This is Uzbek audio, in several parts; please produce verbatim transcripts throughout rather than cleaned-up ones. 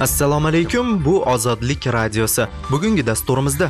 Assalomu alaykum, bu Ozodlik radiosi. Bugungi dasturimizda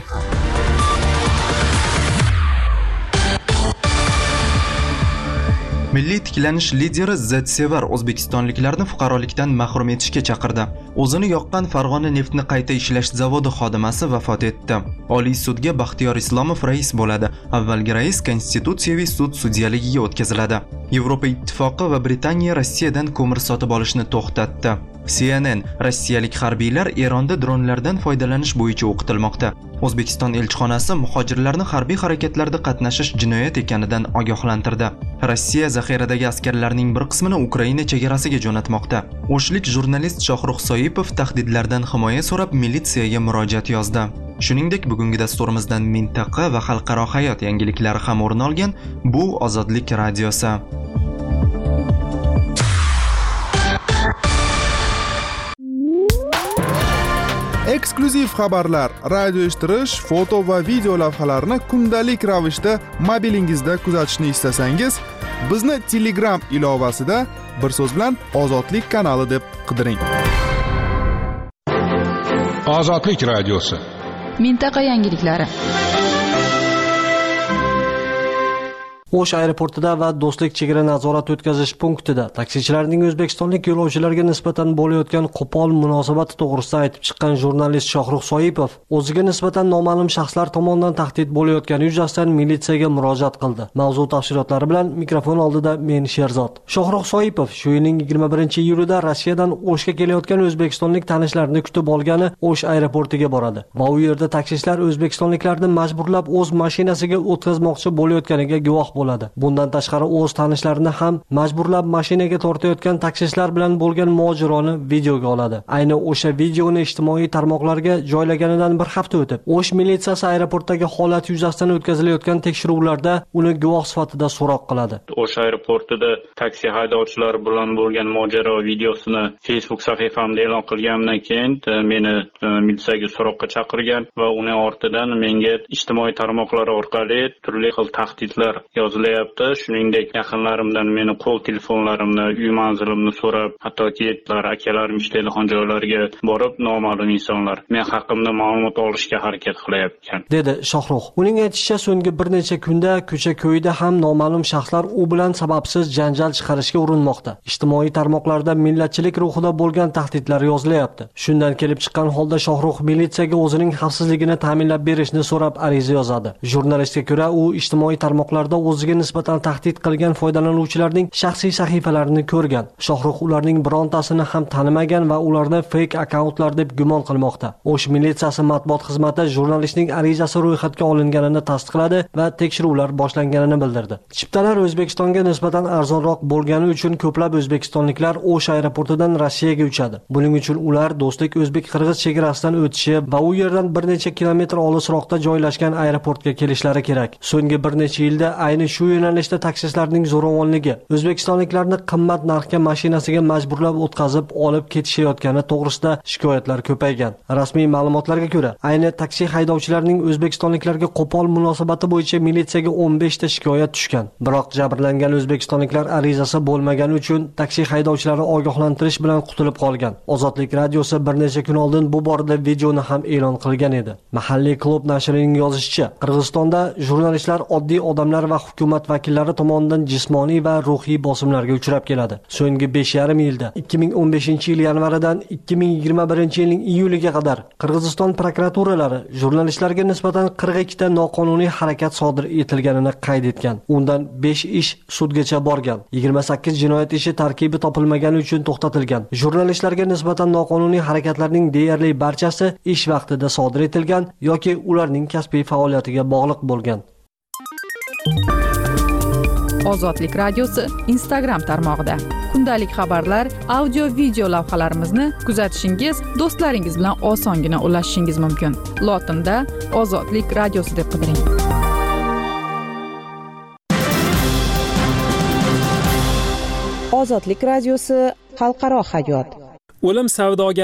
Milliy tiklanish lideri Zsevar o'zbekistonliklarni fuqarolikdan mahrum etishga chaqirdi. O'zini yoqqan Farg'ona neftni qayta ishlash zavodi xodimasi vafot etdi. Oliy sudga Baxtiyor Islomov rais bo'ladi. Avvalgi rais Konstitutsiyaviy sud sudyaligiga o'tkaziladi. Yevropa Ittifoqi va Britaniya Rossiyadan ko'mir sotib olishni to'xtatdi. C N N rossiyalik harbiylar Eronda dronlardan foydalanish bo'yicha o'qitilmoqda. O'zbekiston elchixonasi muhojirlarni harbiy harakatlarda qatnashish jinoyat ekanidan ogohlantirdi. Rossiya zaxiradagi askarlarning bir qismini Ukraina chegarasiga jo'natmoqda. O'shlik jurnalist Shohrux Soipov tahdidlardan himoya so'rab militsiyaga murojaat yozdi. Shuningdek, bugungi dasturimizdan mintaqa va xalqaro hayot yangiliklari ham o'rin olgan. Bu Ozodlik radiosi. Eksklyuziv xabarlar, radio eshittirish, foto va video lavhalarni kundalik ravishda mobilingizda kuzatishni istasangiz, bizni Telegram ilovasida bir so'z bilan Ozodlik kanali deb qidiring. Ozodlik radiosi. Mintaqa yangiliklari. O'sh aeroportida va Do'stlik chegara nazorat o'tkazish punktida taksichilarning o'zbekistonlik yo'lovchilarga nisbatan bo'layotgan qo'pol munosabati to'g'risida aytib chiqqan jurnalist Shohrux Soipov o'ziga nisbatan noma'lum shaxslar tomonidan tahdid bo'layotgani yuzasidan militsiyaga murojaat qildi. Mavzu tafsilotlari bilan mikrofon oldida men Sherzod. Shohrux Soipov shu yilning yigirma birinchi iyulida Rossiyadan O'shga kelayotgan o'zbekistonlik tanishlarini kutib olgani O'sh aeroportiga boradi va u yerda taksichilar o'zbekistonliklarni majburlab o'z mashinasiga o'tkazmoqchi bo'layotganiga guvoh bo'ladi. Bundan tashqari o'z tanishlarini ham majburlab mashinaga tortayotgan taksichilar bilan bo'lgan mojironi videoga oladi. Ayni o'sha videoni ijtimoiy tarmoqlarga joylaganidan bir hafta o'tib, O'sh militsiyasi aeroportdagi holat yuzasidan o'tkazilayotgan tekshiruvlarda uni guvoh sifatida so'roq qiladi. O'sh aeroportida taksi haydovchilari bilan bo'lgan mojaro videosini Facebook sahifamda e'lon qilganimdan keyin meni militsiyaga so'roqqa chaqirgan va uning ortidan menga ijtimoiy tarmoqlar orqali turli xil tahdidlar yozilyapti. Shuningdek, yaqinlarimdan meni qo'l telefonlarimni, uy manzilimni so'rab, hattoki akalarim ishlaydigan joylarga borib, noma'lum insonlar men haqimda ma'lumot olishga harakat qilyapti, dedi Shohrux. Uning aytishicha, so'nggi bir necha kunda ko'cha-ko'yda ham noma'lum shaxslar u bilan sababsiz janjal chiqarishga urinmoqda. Ijtimoiy tarmoqlarda millatchilik ruhida bo'lgan tahdidlar yozilyapti. Shundan kelib chiqqan holda Shohrux militsiyaga o'zining xavfsizligini ta'minlab berishni so'rab ariza yozadi. Jurnalistga ko'ra, u ijtimoiy tarmoqlarda o'ziga nisbatan tahdid qilgan foydalanuvchilarning shaxsiy sahifalarini ko'rgan. Shohrux ularning birontasini ham tanimagan va ularni fake akkauntlar deb gumon qilmoqda. O'sh militsiyasi matbuot xizmati jurnalistning arizasi ro'yxatga olinganini tasdiqladi va tekshiruvlar boshlanganini bildirdi. Chiptalar O'zbekistonga nisbatan arzonroq bo'lgani uchun ko'plab o'zbekistonliklar O'sh aeroportidan Rossiyaga uchadi. Buning uchun ular Do'stlik o'zbek-qirg'iz chegarasidan o'tishi va u yerdan bir necha kilometr olisroqda joylashgan aeroportga kelishlari kerak. So'nggi bir necha yilda ayni shu yo'nalishda taksichilarning zo'ravonligi, o'zbekistonliklarni qimmat narxga mashinasiga majburlab o'tkazib olib ketishayotgani to'g'risida shikoyatlar ko'paygan. Rasmiy ma'lumotlarga ko'ra, ayni taksi haydovchilarining o'zbekistonliklarga qo'pol munosabati bo'yicha militsiyaga o'n besh ta shikoyat tushgan. Biroq jabrlangan o'zbekistonliklar arizasi bo'lmagani uchun taksi haydovchilari ogohlantirish bilan qutulib qolgan. Ozodlik radiosi bir necha kun oldin bu borada videoni ham e'lon qilgan edi. Mahalliy klub nashrining yozishicha, Qirg'izistonda jurnalistlar oddiy odamlar va hukumat vakillari tomonidan jismoniy va ruhiy bosimlarga uchrab keladi. So'nggi besh yarim yilda ikki ming o'n beshinchi yil yanvaridan ikki ming yigirma birinchi yilning iyuliga qadar Qirg'iziston prokuraturalari jurnalistlarga nisbatan qirq ikki ta noqonuniy harakat sodir etilganini qayd etgan. Undan besh ish sudgacha borgan. yigirma sakkiz jinoyat ishi tarkibi topilmagani uchun to'xtatilgan. Jurnalistlarga nisbatan noqonuniy harakatlarning deyarli barchasi ish vaqtida sodir etilgan yoki ularning kasbiy faoliyatiga bog'liq bo'lgan. Ozodlik radiosi Instagram tarmog'ida. Kundalik xabarlar, audio, video lavhalarimizni kuzatishingiz, do'stlaringiz bilan osongina ulashishingiz mumkin. Lotinda Ozodlik radiosi deb qidiring. Ozodlik radiosi xalqaro hayot. O'lim savdogari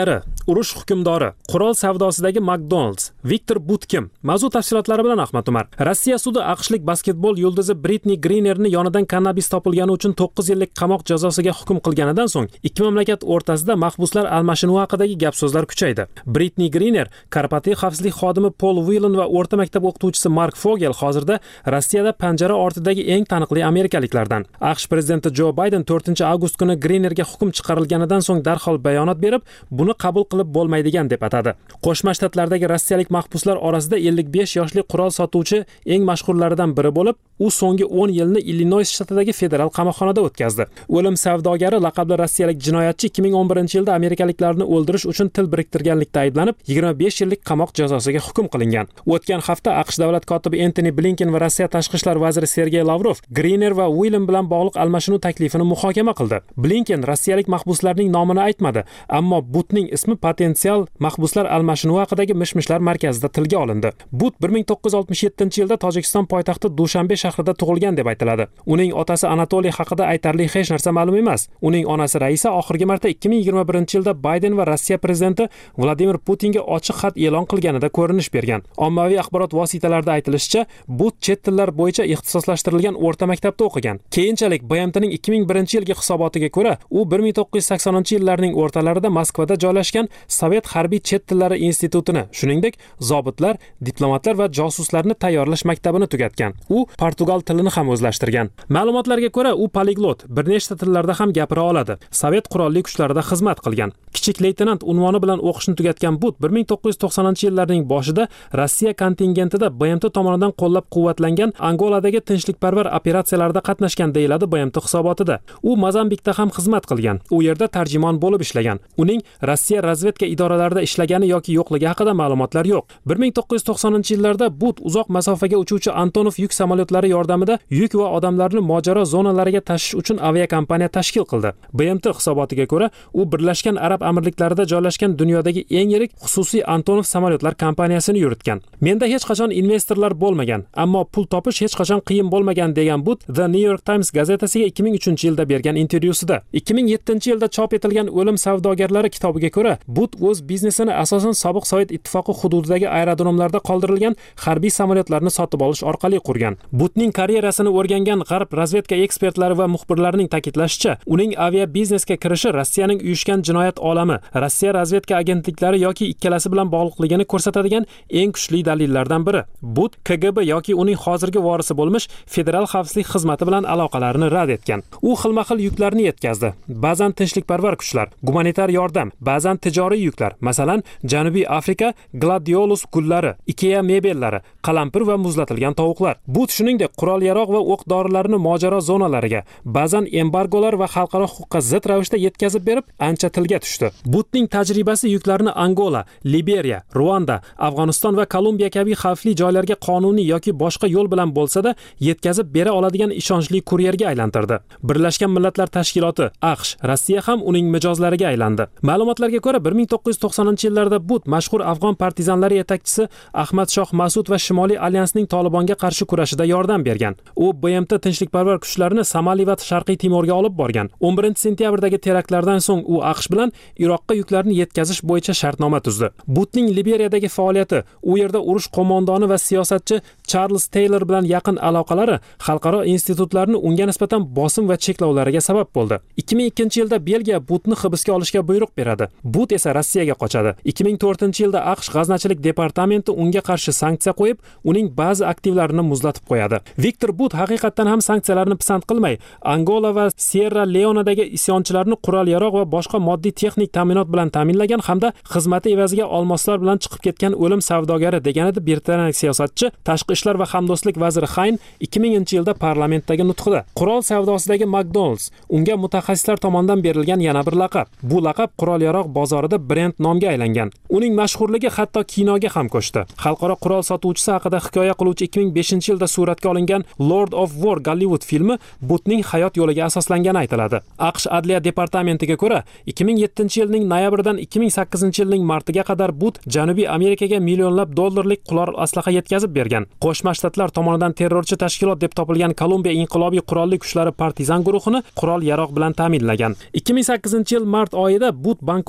Urush hukmdori, qurol savdosidagi McDonald's, Viktor But kim? Mavzu tafsilotlari bilan Ahmad Umar. Rossiya sudi aqshlik basketbol yulduzi Britney Grinerni yonidan kannabis topilgani uchun to'qqiz yillik qamoq jazosiga hukm qilganidan so'ng ikki mamlakat o'rtasida mahbuslar almashinuvi haqidagi gap-so'zlar kuchaydi. Britney Griner, korporativ xavfsizlik xodimi Paul Whelan va o'rta maktab o'qituvchisi Mark Fogel hozirda Rossiyada panjara ortidagi eng taniqli amerikaliklardan. AQSh prezidenti Joe Biden to'rtinchi avgust kuni Grinerga hukm chiqarilganidan so'ng darhol bayonot berib, buni qabul qilib bo'lmaydigan deb atadi. Qo'shma Shtatlardagi rossiyalik mahbuslar orasida ellik besh yoshli qurol sotuvchi eng mashhurlaridan biri bo'lib, u so'nggi o'n yilni Illinois shtatidagi federal qamoqxonada o'tkazdi. O'lim savdogari laqabli rossiyalik jinoyatchi ikki ming o'n birinchi yilda amerikaliklarni o'ldirish uchun til biriktirganlikda ayblanib, yigirma besh yillik qamoq jazosiga hukm qilingan. O'tgan hafta AQSh davlat kotibi Antony Blinken va Rossiya tashqi ishlar vaziri Sergey Lavrov Griner va Whelan bilan bog'liq almashinuv taklifini muhokama qildi. Blinken rossiyalik mahbuslarning nomini aytmadi, ammo Butning ismi potensial mahbuslar almashinuvi haqidagi mish-mishlar markazida tilga olindi. But bir ming to'qqiz yuz oltmish yettinchi yilda Tojikiston poytaxti Dushanbe shahrida tug'ilgan deb aytiladi. Uning otasi Anatoliy haqida aytarli hech narsa ma'lum emas. Uning onasi Raisa oxirgi marta ikki ming yigirma birinchi yilda Biden va Rossiya prezidenti Vladimir Putinga ochiq xat e'lon qilganida ko'rinish bergan. Ommaviy axborot vositalarida aytilishicha, But chet tillar bo'yicha ixtisoslashtirilgan o'rta maktabda o'qigan. Keyinchalik B M T'ning ikki ming birinchi yilgi hisobotiga ko'ra, u bir ming to'qqiz yuz saksoninchi yillarning o'rtalarida Moskvada joylashgan Sovet harbiy chet tillari institutini, shuningdek, zobitlar, diplomatlar va josuslarni tayyorlash maktabini tugatgan. U portugal tilini ham o'zlashtirgan. Ma'lumotlarga ko'ra, u poliglot, bir nechta tillarda ham gapira oladi. Sovet qurolli kuchlarida xizmat qilgan. Kichik leytenant unvoni bilan o'qishni tugatgan But bir ming to'qqiz yuz to'qsoninchi yillarning boshida Rossiya kontingentida B M T tomonidan qo'llab-quvvatlangan Angoladagi tinchlikparvar operatsiyalarda qatnashgan deyiladi B M T hisobotida. U Mozambikda ham xizmat qilgan. U yerda tarjimon bo'lib ishlagan. Uning Rossiya razvedka idoralarida ishlagani yoki yo'qligi haqida ma'lumotlar yo'q. bir ming to'qqiz yuz to'qsoninchi yillarda But uzoq masofaga uchuvchi Antonov yuk samolyotlari yordamida yuk va odamlarni mojaro zonalariga tashish uchun aviakompaniya tashkil qildi. B M T hisobotiga ko'ra, u Birlashgan Arab Amirliklarida joylashgan dunyodagi eng yirik xususiy Antonov samolyotlar kompaniyasini yuritgan. Menda hech qachon investorlar bo'lmagan, ammo pul topish hech qachon qiyin bo'lmagan degan But The New York Times gazetasiga ikki ming uchinchi yilda bergan intervyusida. ikki ming yettinchi yilda chop etilgan O'lim savdogarlari kitobiga ko'ra, But o'z biznesini asosan sobiq Sovet ittifoqi hududidagi aerodromlarda qoldirilgan harbiy samolyotlarni sotib olish orqali qurgan. Butning karyerasini o'rgangan G'arb razvedka ekspertlari va muxbirlarining ta'kidlashicha, uning avia biznesga kirishi Rossiyaning uyushgan jinoyat olami, Rossiya razvedka agentliklari yoki ikkalasi bilan bog'liqligini ko'rsatadigan eng kuchli dalillardan biri. But K G B yoki uning hozirgi vorisi bo'lmish Federal xavfsizlik xizmati bilan aloqalarini rad etgan. U xilma-xil yuklarni yetkazdi. Ba'zan tinchlikparvar kuchlar, gumanitar yordam, ba'zan tijoriy yuklar, masalan, Janubiy Afrika gladiolus gullari, Ikea mebellari, qalampir va muzlatilgan tovuqlar. But shuningdek qurol-yarog' va o'q-dorilarni mojaro zonalariga, ba'zan embargolar va xalqaro huquqqa zid ravishda yetkazib berib, ancha tilga tushdi. Butning tajribasi yuklarni Angola, Liberiya, Ruanda, Afg'oniston va Kolumbiya kabi xavfli joylarga qonuniy yoki boshqa yo'l bilan bo'lsa-da yetkazib bera oladigan ishonchli kuryerga aylantirdi. Birlashgan Millatlar Tashkiloti, AQSh, Rossiya ham uning mijozlariga aylandi. Ma'lumotlarga ko'ra, bir ming to'qqiz yuz to'qsoninchi yillarda But mashhur afg'on partizanlari yetakchisi Ahmad Shoh Mas'ud va Shimoliy alyansning Tolibonga qarshi kurashida yordam bergan. U B M T tinchlikparvar kuchlarini Somali va Sharqiy Timorga olib borgan. o'n birinchi sentyabrdagi teraktlardan so'ng u AQSh bilan Iroqqa yuklarni yetkazish bo'yicha shartnoma tuzdi. Butning Liberiyadagi faoliyati, u yerda urush qo'mondoni va siyosatchi Charles Taylor bilan yaqin aloqalari xalqaro institutlarni unga nisbatan bosim va cheklovlariga sabab bo'ldi. ikki ming ikkinchi yilda Belgiya Butni hibsga olishga buyruq beradi. But esa Rossiyaga qochadi. ikki ming to'rtinchi yilda AQSh g'aznachilik departamenti unga qarshi sanksiya qo'yib, uning ba'zi aktivlarini muzlatib qo'yadi. Viktor But haqiqatan ham sanksiyalarni pisand qilmay, Angola va Sierra Leonedagi isyonchilarni qurol-yarog' va boshqa moddiy texnik ta'minot bilan ta'minlagan hamda xizmati evaziga olmoslar bilan chiqib ketgan o'lim savdogari deganida britaniyalik siyosatchi, tashqi ishlar va hamdo'stlik vaziri Hayn ikki minginchi yilda parlamentdagi nutqida. Qurol savdosidagi McDonald's unga mutaxassislar tomonidan berilgan yana bir laqab. Bu laqab qurol-yarog' bozorida brend nomga aylangan. Uning mashhurligi hatto kinoga ham ko'chdi. Xalqaro qurol sotuvchisi haqida hikoya qiluvchi ikki ming beshinchi yilda suratga olingan Lord of War Gollywood filmi Butning hayot yo'liga asoslangani aytiladi. AQSh Adliya departamentiga ko'ra, ikki ming yettinchi yilning noyabridan ikki ming sakkizinchi yilning martiga qadar But Janubiy Amerikaga millionlab dollarlik qurol aslaha yetkazib bergan. Qo'shma Shtatlar tomonidan terrorchi tashkilot deb topilgan Kolumbiya inqilobiy qurolli kuchlari partizan guruhini qurol-yarog' bilan ta'minlagan. ikki ming sakkizinchi yil mart oyida But Bangkokga borib,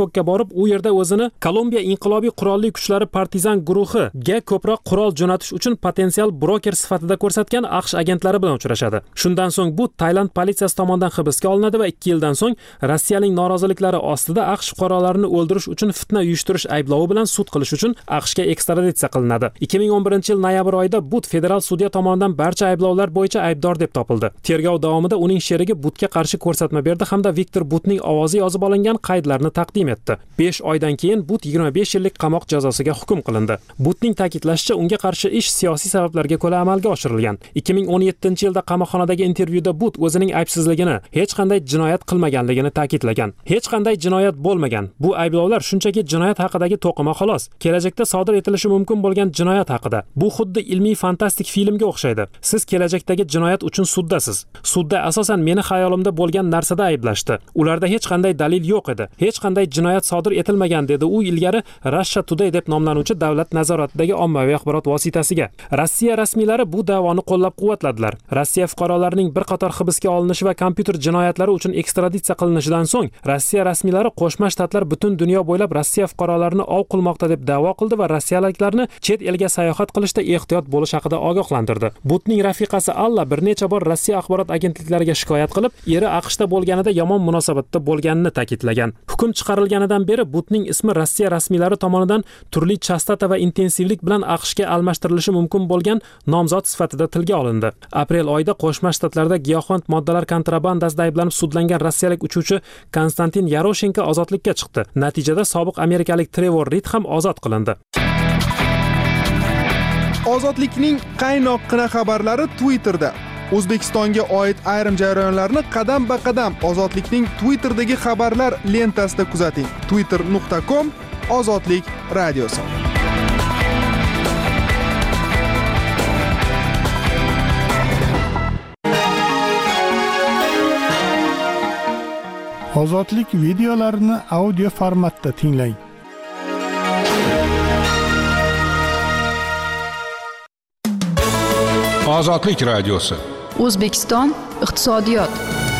Tramp u yerda o'zini Kolumbiya inqilobiy qurolli kuchlari partizan guruhiga ko'proq qurol jo'natish uchun potensial broker sifatida ko'rsatgan AQSh agentlari bilan uchrashadi. Shundan so'ng bu Tailand politsiyasi tomonidan hibsga olinadi va ikki yildan so'ng Rossiyaning noroziliklari ostida AQSh fuqarolarini o'ldirish uchun fitna uyushtirish ayblovi bilan sud qilish uchun AQShga ekstraditsiya qilinadi. ikki ming o'n birinchi yil noyabr oyida But federal sudya tomonidan barcha ayblovlar bo'yicha aybdor deb topildi. Tergov davomida uning sherigi Butga qarshi ko'rsatma berdi hamda Viktor Butning ovozi yozib olingan qaydlarni taqdim etdi. besh oydan keyin But yigirma besh yillik qamoq jazosiga hukm qilindi. Butning ta'kidlashicha, unga qarshi ish siyosiy sabablarga ko'ra amalga oshirilgan. ikki ming o'n yettinchi yilda qamoqxonadagi intervyuda But o'zining aybsizligini, hech qanday jinoyat qilmaganligini ta'kidlagan. Hech qanday jinoyat bo'lmagan. Bu ayblovlar shunchaki jinoyat haqidagi to'qima xolos. Kelajakda sodir etilishi mumkin bo'lgan jinoyat haqida. Bu xuddi ilmiy fantastik filmga o'xshaydi. Siz kelajakdagi jinoyat uchun suddasiz. Sudda asosan meni xayolimda bo'lgan narsada ayblashdi. Ularda hech qanday dalil yo'q edi. Hech qanday jinoyat sodir etilmagan dedi u ilgari Russia Today deb nomlanuvchi davlat nazoratidagi ommaviy axborot vositasiga. Rossiya rasmiylari bu da'voni qo'llab-quvvatladilar. Rossiya fuqarolarining bir qator hibsga olinishi va kompyuter jinoyatlari uchun ekstraditsiya qilinishidan so'ng Rossiya rasmiylari Qo'shma Shtatlar butun dunyo bo'ylab Rossiya fuqarolarini ov qilmoqda deb da'vo qildi va rossiyaliklarni chet elga sayohat qilishda ehtiyot bo'lish haqida ogohlantirdi. Butning rafiqasi Alla bir necha bor Rossiya axborot agentliklariga shikoyat qilib, eri AQShda bo'lganida yomon munosabatda bo'lganini ta'kidlagan. Hukm chiqarilganidan beri Butning ismi Rossiya rasmiylari tomonidan turli chastota va intensivlik bilan AQShga almashtirilishi mumkin bo'lgan nomzod sifatida tilga olindi. Aprel oyida Qo'shma Shtatlarda giyohvand moddalar kontrabandasida ayblanib sudlangan rossiyalik uchuvchi Konstantin Yaroshenko ozodlikka chiqdi. Natijada sobiq amerikalik Trevor Reed ham ozod qilindi. Ozodlikning qaynoqqina xabarlari Twitterda. O'zbekistonga oid ayrim jarayonlarni qadam-ba-qadam Ozodlikning Twitterdagi xabarlar lentasida kuzating. twitter nuqta com Ozodlik radiosi. Ozodlik videolarini audio formatda tinglang. Ozodlik radiosi. O'zbekiston iqtisodiyot.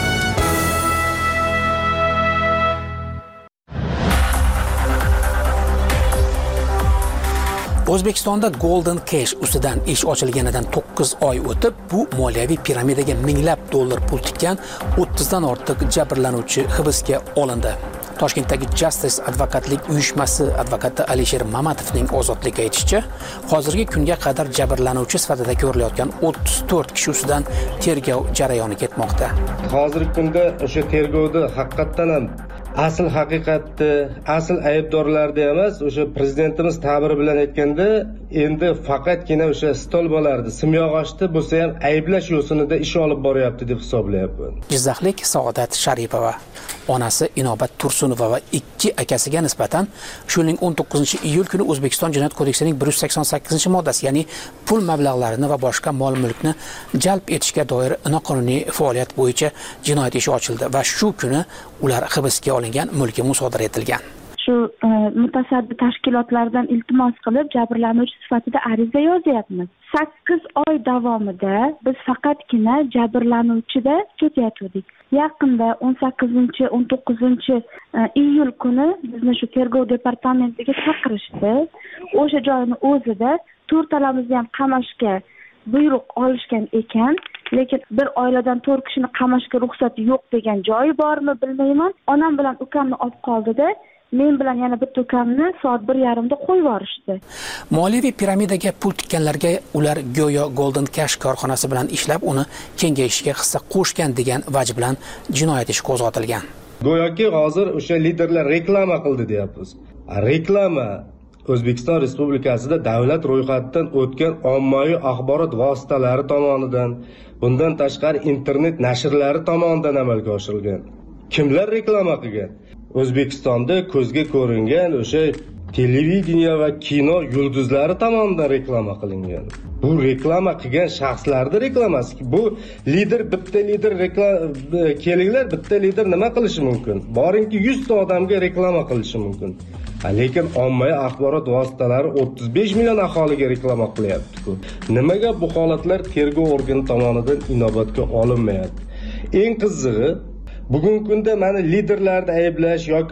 O'zbekistonda Golden Cash ustidan ish ochilganidan to'qqiz oy o'tib, bu moliyaviy piramidaga minglab dollar pul tikkan o'ttizdan ortiq jabrlanuvchi hibsga olindi. Toshkentdagi Justice advokatlik uyushmasi advokati Alisher Mamatovning ozodlikka aytishicha, hozirgi kunga qadar jabrlanuvchi sifatida ko'rilayotgan o'ttiz to'rt kishi ustidan tergov jarayoni ketmoqda. Hozirgi kunda o'sha tergovda haqiqatan ham asl haqiqatni, asl aybdorlarni emas, o'sha prezidentimiz ta'biri bilan aytganda, endi faqatgina o'sha stolbalarni, simyog'ochni bo'lsa ham ayblash yo'sinida ish olib boryapti deb hisoblayapman. Jizzaxlik Saodat Sharipova, onasi Inobat Tursunova va ikki akasiga nisbatan shuning o'n to'qqizinchi iyul kuni O'zbekiston Jinoyat kodeksining bir yuz sakson sakkizinchi moddasi, ya'ni pul mablag'larini va boshqa mol-mulkni jalb etishga doir noqonuniy faoliyat bo'yicha jinoyat ishi ochildi va shu kuni ular hibsga olingan, mulki musodara etilgan. Shu mutasaddi tashkilotlardan iltimos qilib jabrlanuvchi sifatida ariza yozyapmiz. sakkiz oy davomida biz faqatgina jabrlanuvchida ketyotgandik. Yaqinda o'n sakkizinchi o'n to'qqizinchi iyul kuni bizni shu tergov departamentiga chaqirishdi. O'sha joyni o'zida to'rtalamizni ham qamashga buyruq olishgan ekan, lekin bir oiladan to'rt kishini qamashga ruxsati yo'q degan joyi bormi bilmayman. Onam bilan ukamni olib qoldi-da, men bilan yana bitta ukamni soat bir yarimda qo'yib yuborishdi. Moliyaviy piramidaga pul tikkanlarga ular go'yo Golden Cash korxonasi bilan ishlab, uni kengayishiga hissa qo'shgan degan vaj bilan jinoyat ishi qo'zg'atilgan. Go'yoki hozir o'sha liderlar reklama qildi deyapmiz. Reklama O'zbekiston Respublikasida davlat ro'yxatidan o'tgan ommaviy axborot vositalari tomonidan, bundan tashqari internet nashrlari tomonidan amalga oshirilgan. Kimlar reklama qilgan? O'zbekistonda ko'zga ko'ringan o'sha televideniya va kino yulduzlari tomonidan reklama qilingan. Bu reklama qilgan shaxslarning reklamasi. Bu lider bitta lider reklama kelinglar, bitta lider nima qilishi mumkin? Boringki yuz ta odamga reklama qilishi mumkin. Lekin ommaviy axborot vositalari o'ttiz besh million aholiga reklama qilyapti-ku. Nimaga bu holatlar tergov organi tomonidan inobatga olinmayapti? Eng qizig'i, bugungi kunda mana liderlarni ayblash yoki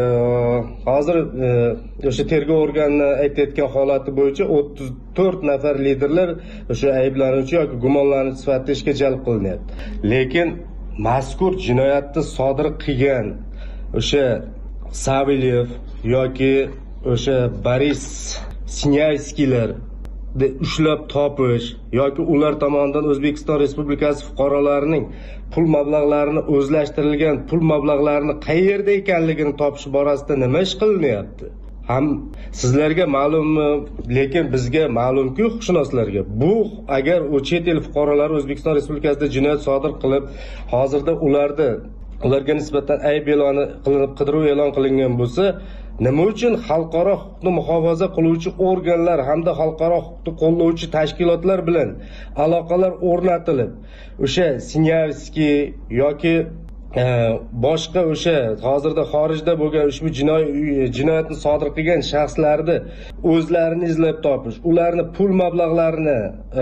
hozir o'sha tergov organi aytayotgan holati bo'yicha o'ttiz to'rt nafar liderlar o'sha ayblanuvchi yoki gumonlanuvchi sifatida ishga jalb qilinyapti. Lekin mazkur jinoyatni sodir qilgan o'sha Savilyev yoki o'sha Boris Sinyayskilar ushlab topish yoki ular tomonidan O'zbekiston Respublikasi fuqarolarining pul mablag'larini o'zlashtirilgan pul mablag'larini qayerda ekanligini topish borasida nima ish qilinyapti? Ham sizlarga ma'lummi, lekin bizga ma'lumki, huquqshunoslarga bu agar u chet el fuqarolari O'zbekiston Respublikasida jinoyat sodir qilib, hozirda ularda ularga nisbatan ayb e'lon qilinib, qidiruv e'lon qilingan bo'lsa, nima uchun xalqaro huquqni muhofaza qiluvchi organlar hamda xalqaro huquqni qo'llovchi tashkilotlar bilan aloqalar o'rnatilib, o'sha Sinyavskiy yoki boshqa o'sha hozirda xorijda bo'lgan ushbu jinoyatni sodir qilgan shaxslarni o'zlarini izlab topish, ularni pul mablag'larini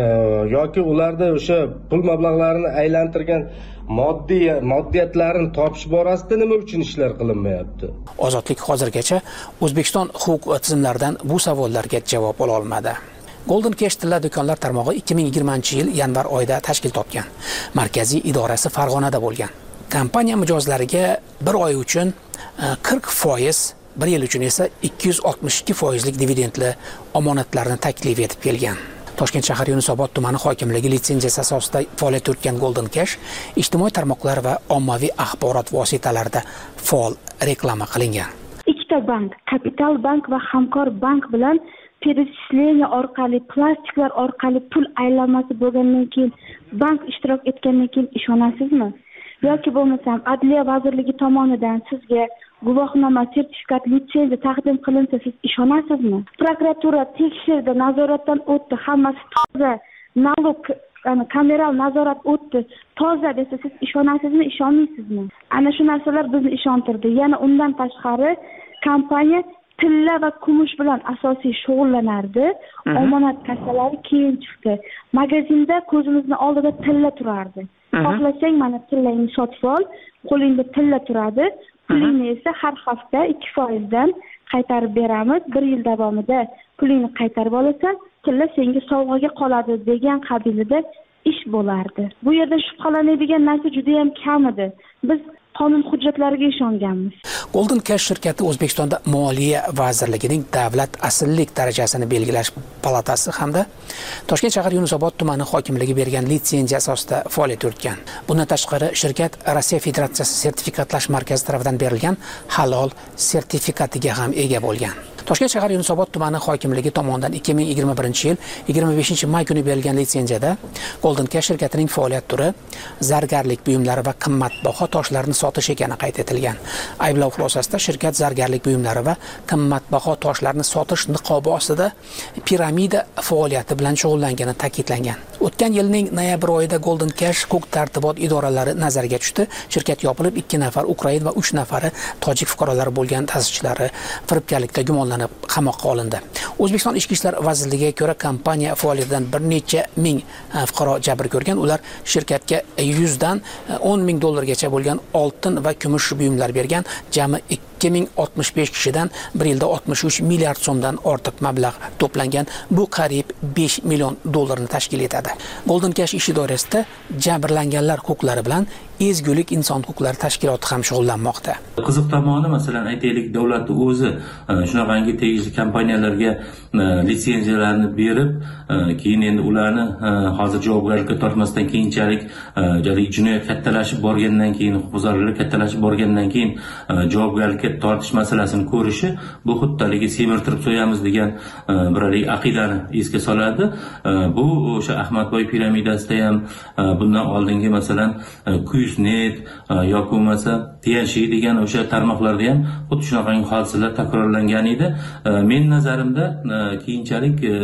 yoki ularda o'sha pul mablag'larini aylantirgan moddiy moddiyatlarni topish borasida nima uchun ishlar qilinmayapti? Ozodlik hozirgacha O'zbekiston huquq tizimlaridan bu savollarga javob ola olmadi. Golden Cash tilla do'konlar tarmog'i ikki ming yigirmanchi yil yanvar oyida tashkil topgan. Markaziy idorasi Farg'onada bo'lgan. Kompaniya mijozlariga bir oy uchun qirq foiz, bir yil uchun esa ikki yuz oltmish ikki foizlik dividendli omonatlarni taklif etib kelgan. Toshkent shahar Yunusobod tumani hokimligi litsenziyasi asosida faoliyat yuritgan Golden Cash ijtimoiy tarmoqlar va ommaviy axborot vositalarida faol reklama qilingan. Ikkita bank, Kapital bank va Hamkor bank bilan перечисление orqali, plastiklar orqali pul aylanmasi bo'lgandan keyin bank ishtirok etgandan keyin ishonasizmi? Yoki bo'lmasam Adliya vazirligi tomonidan sizga guvohnoma, sertifikat, litsenziya taqdim qilinsa siz ishonasizmi? Prokuratura tekshirdi, nazoratdan o'tdi, hammasi toza, nalog, ya'ni kameral nazorat o'tdi, toza desa siz ishonasizmi, ishonmaysizmi? Ana shu narsalar bizni ishontirdi. Yana undan tashqari kompaniya tilla va kumush bilan asosiy shug'ullanardi. Omonat kassalari keyin chiqdi. Magazinda ko'zimizning oldida tilla turardi. Xohlasang mana tillangni sotib ol, qo'lingda tilla turadi. Pulingni esa har hafta ikki foizdan qaytarib beramiz. bir yil davomida pulingni qaytarib olasan, tilla senga sovg'aga qoladi degan qabilida ish bo'lardi. Bu yerda shubhalanadigan narsa juda ham kam edi. Biz qonun hujjatlariga ishonganmiz. Golden Cash shirkati O'zbekistonda Moliya vazirligining davlat asillik darajasini belgilash palatasi hamda Toshkent shahar Yunusobod tumani hokimligi bergan litsenziya asosida faoliyat yuritgan. Bundan tashqari shirkat Rossiya Federatsiyasi sertifikatlash markazi tomonidan berilgan halol sertifikatiga ham ega bo'lgan. Toshkent shahar Yunusobod tumani hokimligi tomonidan ikki ming yigirma birinchi yil yigirma beshinchi may kuni berilgan litsenziyada Golden Cash shirkatining faoliyat turi zargarlik buyumlari va qimmatbaho toshlarni sotish ekani qayd etilgan. Ayblov xulosasida shirkat zargarlik buyumlari va qimmatbaho toshlarni sotish niqobi ostida piramida faoliyati bilan shug'ullangani ta'kidlangan. O'tgan yilning noyabr oyida Golden Cash huquq tartibot idoralari nazariga tushdi. Shirkat yopilib, ikki nafar Ukrain va uch nafari tojik fuqarolari bo'lgan ta'sischilari firibgarlikda gumonlanib qamoqqa olindi. O'zbekiston Ichki ishlar vazirligiga ko'ra kompaniya faoliyatidan bir necha ming fuqaro jabr ko'rgan. Ular shirkatga yuz dan o'n ming dollargacha bo'lgan oltin va kumush buyumlar bergan. Jami ikki ming oltmish besh kishidan bir yilda oltmish uch milliard so'mdan ortiq mablag' to'plangan. Bu qariyb besh million dollarni tashkil etadi. Golden Cash ish doirasida jabrlanganlar huquqlari bilan ezgulik inson huquqlari tashkiloti ham shug'ullanmoqda. Qiziq tomoni, masalan, aytaylik, davlat o'zi shunaqangi tegishli kompaniyalarga litsenziyalarni berib, keyin endi ularni hozir javobgarlikka tortmasdan keyinchalik jinoyat kattalashib borgandan keyin, huquqbuzarliklar kattalashib borgandan keyin javobgarlikka tortish masalasini ko'rishi, bu xuddi semirtirib so'yamiz degan biralik aqidani esga soladi. Bu o'sha Ahmadboy piramidasida ham bundan oldingi masalan Kuyusnet yoki bo'lmasa Tianshi degan o'sha tarmoqlarda ham xuddi shunaqangi hodisalar takrorlangan edi. Men nazarimda keyinchalik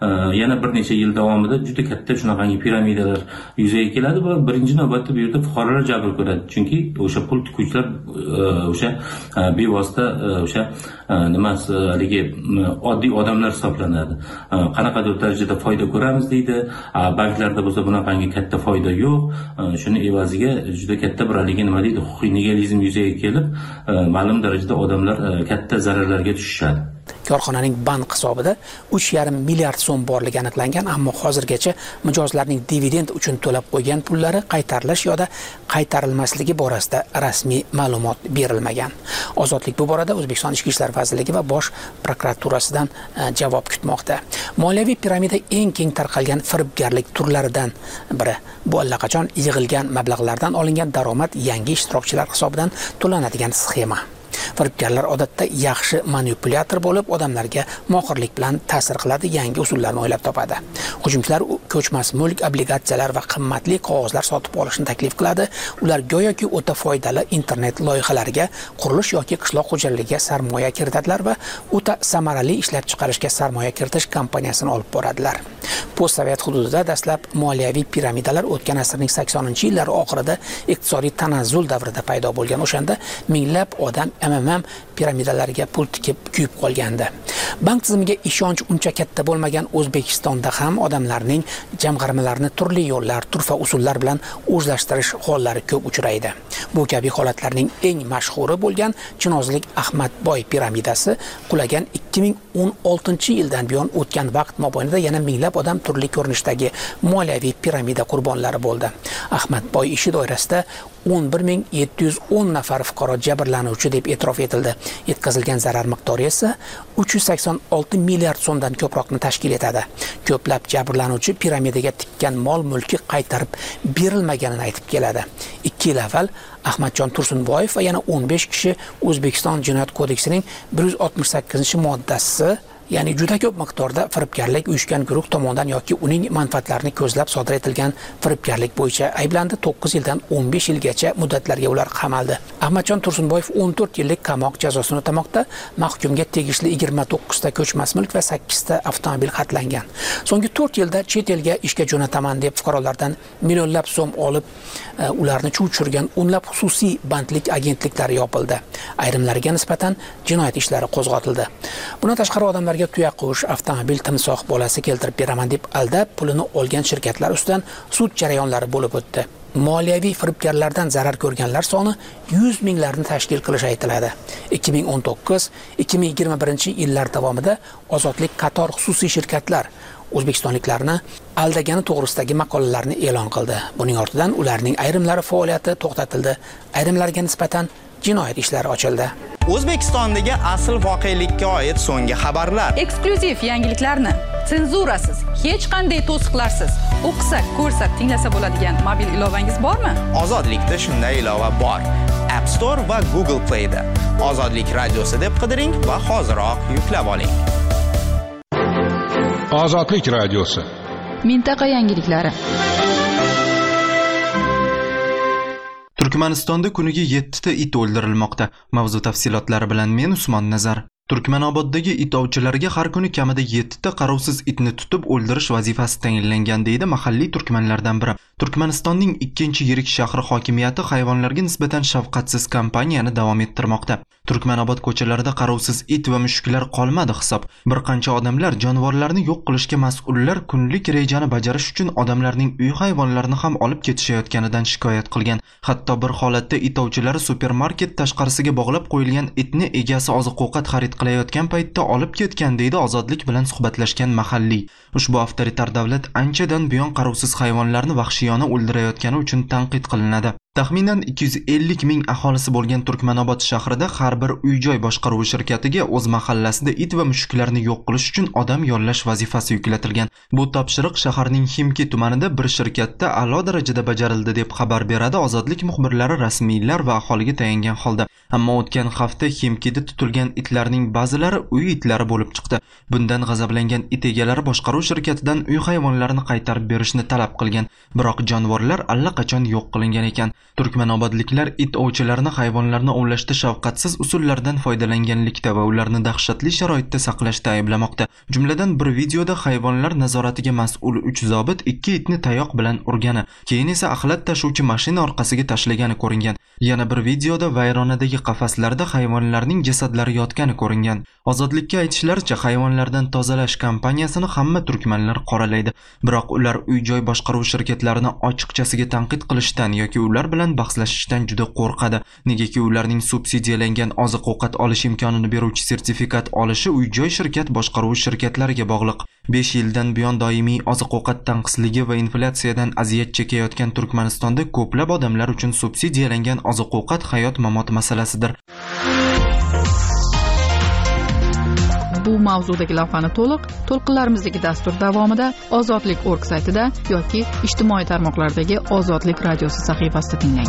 yana bir necha yil davomida juda katta shunaqangi piramidalar yuzaga keladi va birinchi navbatda bu yerda fuqarolar jabr ko'radi. Chunki o'sha pul tikuvchilar o'sha bevosita o'sha nima haligi oddiy odamlar hisoblanadi. Qanaqadir darajada foyda ko'ramiz deydi. Banklarda bo'lsa bunaqangi katta foyda yo'q. Shuni evaziga juda katta bir haligi nima deydi, huquqiy legalizm yuzaga kelib, ma'lum darajada odamlar katta zararlarga tushishadi. Korxonaning bank hisobida uch yarim milliard so'm borligi aniqlangan, ammo hozirgacha mijozlarning dividend uchun to'lab qo'ygan pullari qaytarilish yoki qaytarilmasligi borasida rasmiy ma'lumot berilmagan. Ozodlik bu borada O'zbekiston Ichki ishlar vazirligi va Bosh prokuraturasidan javob kutmoqda. Moliyaviy piramida eng keng tarqalgan firibgarlik turlaridan biri. Bu allaqachon yig'ilgan mablag'lardan olingan daromad yangi ishtirokchilar hisobidan to'lanadigan sxema. Firibgarlar odatda yaxshi manipulyator bo'lib, odamlarga mohirlik bilan ta'sir qiladi, yangi usullarni o'ylab topadi. Hujumchilar ko'chmas mulk, obligatsiyalar va qimmatli qog'ozlar sotib olishni taklif qiladi. Ular go'yoki o'ta foydali internet loyihalariga, qurilish yoki qishloq xo'jaligiga sarmoya kiritadilar va o'ta samarali ishlab chiqarishga sarmoya kiritish kompaniyasini olib boradilar. Postsovet hududida dastlab moliyaviy piramidalar o'tgan asrning saksoninchi yillari oxirida iqtisodiy tanazzul davrida paydo bo'lgan. O'shanda minglab odam M M M piramidalarga pul tikib kuyib qolgandi. Bank tizimiga ishonch uncha katta bo'lmagan O'zbekistonda ham odamlarning jamg'armalarini turli yo'llar, turfa usullar bilan o'zlashtirish hollari ko'p uchraydi. Bu kabi holatlarning eng mashhuri bo'lgan Chinozlik Ahmadboy piramidasi qulagan ikki ming o'n oltinchi yildan buyon o'tgan vaqt mobaynida yana minglab odam turli ko'rinishdagi moliyaviy piramida qurbonlari bo'ldi. Ahmadboy ishi doirasida o'n bir ming yetti yuz o'n nafar fuqaro jabrlanuvchi deb e'tirof etildi. Yetkazilgan zarar miqdori esa uch yuz sakson olti milliard so'mdan ko'proqni tashkil etadi. Ko'plab jabrlanuvchi piramidaga tikkan mol-mulki qaytarib berilmaganini aytib keladi. ikki yil avval Ahmadjon Tursunboyev va yana o'n besh kishi O'zbekiston Jinoyat kodeksining bir yuz oltmish sakkizinchi moddasi, ya'ni juda ko'p miqdorda firibgarlik uyushgan guruh tomonidan yoki uning manfaatlarini ko'zlab sodir etilgan firibgarlik bo'yicha ayblandi. to'qqiz yildan o'n besh yilgacha muddatlarga ular qamaldi. Ahmadjon Tursunboyev o'n to'rt yillik qamoq jazosini o'tamoqda. Mahkumga tegishli yigirma to'qqizta ko'chmas mulk va sakkizta avtomobil xatlangan. So'nggi to'rt yilda chet elga ishga jo'nataman deb fuqarolardan millionlab so'm olib, ularni chuv tushirgan o'nlab xususiy bandlik agentliklari yopildi. Ayrimlariga nisbatan jinoyat ishlari qo'zg'atildi. Bundan tashqari odamlarga tuyaqush, avtomobil, timsoh bolasi keltirib beraman deb aldab pulini olgan shirkatlar ustidan sud jarayonlari bo'lib o'tdi. Moliyaviy firibgarlardan zarar ko'rganlar soni yuz minglarni tashkil qilishi aytiladi. ikki ming o'n to'qqiz ikki ming yigirma birinchi yillar davomida Ozodlik qator xususiy shirkatlar o'zbekistonliklarni aldagani to'g'risidagi maqolalarni e'lon qildi. Buning ortidan ularning ayrimlari faoliyati to'xtatildi, ayrimlarga nisbatan jinoyat ishlari ochildi. O'zbekistondagi asl voqelikka oid so'nggi xabarlar, eksklyuziv yangiliklarni senzurasiz, hech qanday to'siqlarsiz o'qisak, ko'rsak, tinglasa bo'ladigan mobil ilovangiz bormi? Ozodlikda shunday ilova bor. App Store va Google Play da Ozodlik radiosi deb qidiring va hoziroq yuklab oling. Ozodlik radiosi. Mintaqa yangiliklari. Turkmanistonda kuniga yettita it o'ldirilmoqda. Mavzu tafsilotlari bilan men Usmon Nazar. Turkmanoboddagi it ovchilariga har kuni kamida yettita qarovsiz itni tutib o'ldirish vazifasi tayinlangan deydi mahalliy turkmanlardan biri. Turkmanistonning ikkinchi yirik shahri hokimiyati hayvonlarga nisbatan shafqatsiz kampaniyani davom ettirmoqda. Turkmanobod ko'chalarida qarovsiz it va mushuklar qolmadi hisob. Bir qancha odamlar jonivorlarni yo'q qilishga mas'ullar kunlik rejani bajarish uchun odamlarning uy hayvonlarini ham olib ketishayotganidan shikoyat qilgan. Hatto bir holatda it ovchilari supermarket tashqarisiga bog'lab qo'yilgan itni egasi oziq-ovqat xarid qilayotgan paytda olib ketgan deydi Ozodlik bilan suhbatlashgan mahalliy. Ushbu avtoritar davlat anchadan buyon qarovsiz hayvonlarni vahshiyona o'ldirayotgani uchun tanqid qilinadi. Taxminan ikki yuz ellik ming aholisi bo'lgan Turkmanobod shahrida har bir uy-joy boshqaruvi shirkatiga o'z mahallasida it va mushuklarni yo'q qilish uchun odam yollash vazifasi yuklatilgan. Bu topshiriq shaharning Ximki tumanida bir shirkatda a'lo darajada bajarildi deb xabar beradi Ozodlik muxbirlari rasmiylar va aholiga tayangan holda. Ammo o'tgan hafta Ximkida tutilgan itlarning ba'zilari uy itlari bo'lib chiqdi. Bundan g'azablangan it egalari boshqaruv shirkatidan uy hayvonlarini qaytarib berishni talab qilgan, biroq jonivorlar allaqachon yo'q qilingan ekan. Turkmanobodliklar it ovchilarini hayvonlarni ovlashda shafqatsiz usullardan foydalanganlikda va ularni dahshatli sharoitda saqlashda ayblamoqda. Jumladan bir videoda hayvonlar nazoratiga mas'ul uch zobit ikki itni tayoq bilan urgani, keyin esa axlat tashuvchi mashina orqasiga tashlagani ko'ringan. Yana bir videoda vayronadagi qafaslarda hayvonlarning jasadlari yotgani ko'ringan. Ozodlikka aytishlaricha, hayvonlardan tozalash kampaniyasini hamma turkmanlar qoralaydi, biroq ular uy-joy boshqaruv shirkatlarini ochiqchasiga tanqid qilishdan yoki ular bilan bahslashishdan juda qo'rqadi. Negaki ularning subsidiyalangan oziq-ovqat olish imkonini beruvchi sertifikat olishi uy-joy shirkat boshqaruv shirkatlariga bog'liq. besh yildan buyon doimiy oziq-ovqat tanqisligi va inflyatsiyadan aziyat chekayotgan Turkmanistonda ko'plab odamlar uchun subsidiyalangan oziq-ovqat hayot-mamot masalasidir. Bu mavzudagi lavhani to'liq to'lqinlarimizdagi dastur davomida Ozodlik nokta org saytida yoki ijtimoiy tarmoqlardagi Ozodlik radiosi sahifasida tinglang.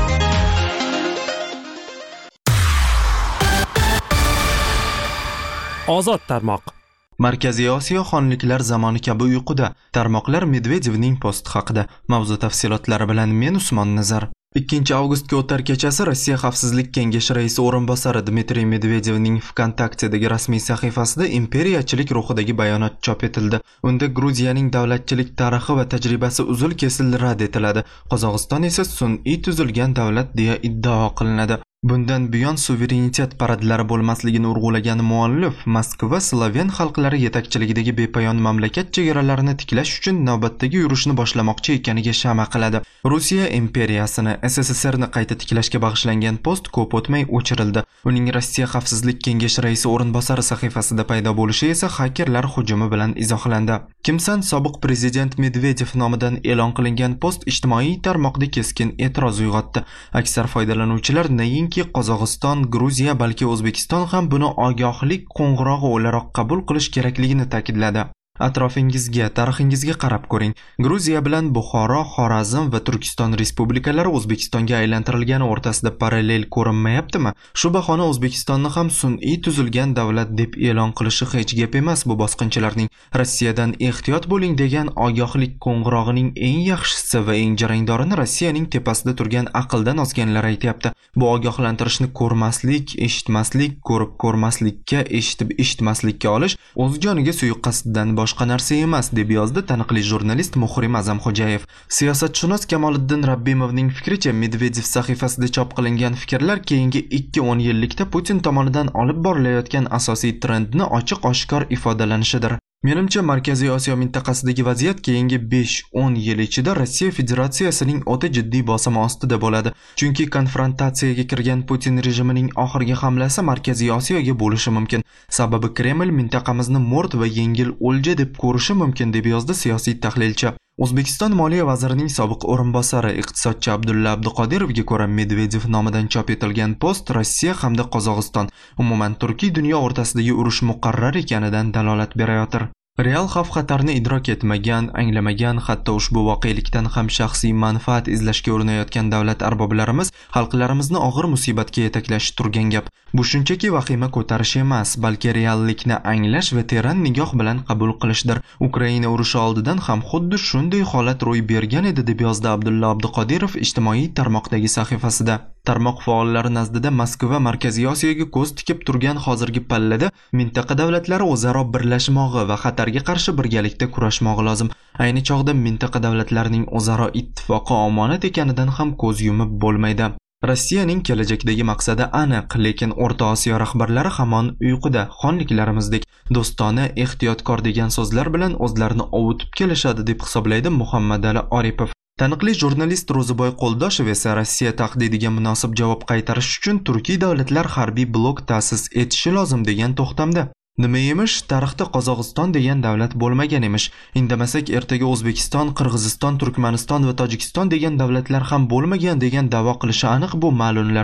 Ozod tarmoq. Markaziy Osiyo xonliklar zamoni kabi uyquda. Tarmoqlar Medvedevning posti haqida. Mavzu tafsilotlari bilan men Usmon Nazar. ikkinchi avgustga o'tar kechasi Rossiya Xavfsizlik kengashi raisi o'rinbosari Dmitriy Medvedevning VKontaktedagi rasmiy sahifasida imperiyachilik ruhidagi bayonot chop etildi. Unda Gruziyaning davlatchilik tarixi va tajribasi uzil-kesil rad etiladi. Qozog'iston esa sun'iy tuzilgan davlat deya iddao qilinadi. Bundan buyon suverenitet paradlari bo'lmasligini urg'ulagan muallif Moskva Slaven xalqlari yetakchiligidagi bepoyon mamlakat chegaralarini tiklash uchun navbatdagi yurishni boshlamoqchi ekaniga shama qiladi. Rossiya imperiyasini S S S R ni qayta tiklashga bag'ishlangan post ko'p o'tmay o'chirildi. Uning Rossiya Xavfsizlik kengashi raisi o'rinbosari sahifasida paydo bo'lishi esa hakerlar hujumi bilan izohlandi. Kimsan sobiq prezident Medvedev nomidan e'lon qilingan post ijtimoiy tarmoqda keskin e'tiroz uyg'otdi. Aksar foydalanuvchilar nayinki Qozog'iston, Gruziya, balki O'zbekiston ham buni ogohlik qo'ng'irog'i o'laroq qabul qilish kerakligini ta'kidladi. Atrofingizga, tarixingizga qarab ko'ring. Gruziya bilan Buxoro, Xorazm va Turkiston respublikalari O'zbekistonga aylantirilgani o'rtasida parallel ko'rinmayaptimi? Shu bahona O'zbekistonni ham sun'iy tuzilgan davlat deb e'lon qilishi hech gap emas bu bosqinchilarning. Rossiyadan ehtiyot bo'ling degan ogohlik qo'ng'irog'ining eng yaxshisi va eng jarangdorini Rossiyaning tepasida turgan aqldan ozganlar aytayapti. Bu ogohlantirishni ko'rmaslik, eshitmaslik, ko'rib ko'rmaslikka, eshitib eshitmaslikka olish o'z joniga suiqasddan boshqa narsa emas, deb yozdi taniqli jurnalist Muhrim Azamxo'jayev. Siyosatshunos Kamoliddin Rabbimovning fikricha, Medvedev sahifasida chop qilingan fikrlar keyingi ikki o'n yillikda Putin tomonidan olib borilayotgan asosiy trendni ochiq-oshkor ifodalanishidir. Menimcha, Markaziy Osiyo mintaqasidagi vaziyat keyingi besh o'n yil ichida Rossiya Federatsiyasining o'ta jiddiy bosimi ostida bo'ladi. Chunki konfrontatsiyaga kirgan Putin rejimining oxirgi hamlasi Markaziy Osiyoga bo'lishi mumkin. Sababi Kreml mintaqamizni mo'rt va yengil o'lja deb ko'rishi mumkin, deb yozdi siyosiy tahlilchi. O'zbekiston Moliya vazirining sobiq o'rinbosari iqtisodchi Abdulla Abduqodirovga ko'ra, Medvedev nomidan chop etilgan post Rossiya hamda Qozog'iston, umuman Turkiy dunyo o'rtasidagi urush muqarrar ekanidan dalolat berayotir. Real xavf xatarni idrok etmagan, anglamagan, hatto ushbu voqelikdan ham shaxsiy manfaat izlashga urinayotgan davlat arboblarimiz xalqlarimizni og'ir musibatga yetaklashi turgan gap. Bu shunchaki vahima ko'tarish emas, balki reallikni anglash va teran nigoh bilan qabul qilishdir. Ukraina urushi oldidan ham xuddi shunday holat ro'y bergan edi, deb yozdi Abdulla Abduqodirov ijtimoiy tarmoqdagi sahifasida. Tarmoq faollari nazdida Moskva Markaziy Osiyoga ko'z tikib turgan hozirgi pallada mintaqa davlatlari o'zaro birlashmog'i va xatarga qarshi birgalikda kurashmog'i lozim. Ayni chog'da mintaqa davlatlarining o'zaro ittifoqi omonat ekanidan ham ko'z yumib bo'lmaydi. Rossiyaning kelajakdagi maqsadi aniq, lekin O'rta Osiyo rahbarlari hamon uyquda, xonliklarimizdek do'stona, ehtiyotkor degan so'zlar bilan o'zlarini ovutib kelishadi, deb hisoblaydi Muhammadali Oripov. Taniqli jurnalist Ro'ziboy Qo'ldoshev esa Rossiya tahdidiga munosib javob qaytarish uchun Turkiy davlatlar harbiy blok ta'sis etishi lozim degan to'xtamda. Nima emish, tarixda Qozog'iston degan davlat bo'lmagan emish. Indamasak ertaga O'zbekiston, Qirg'iziston, Turkmaniston va Tojikiston degan davlatlar ham bo'lmagan degan da'vo qilishi aniq bu ma'lumlarning.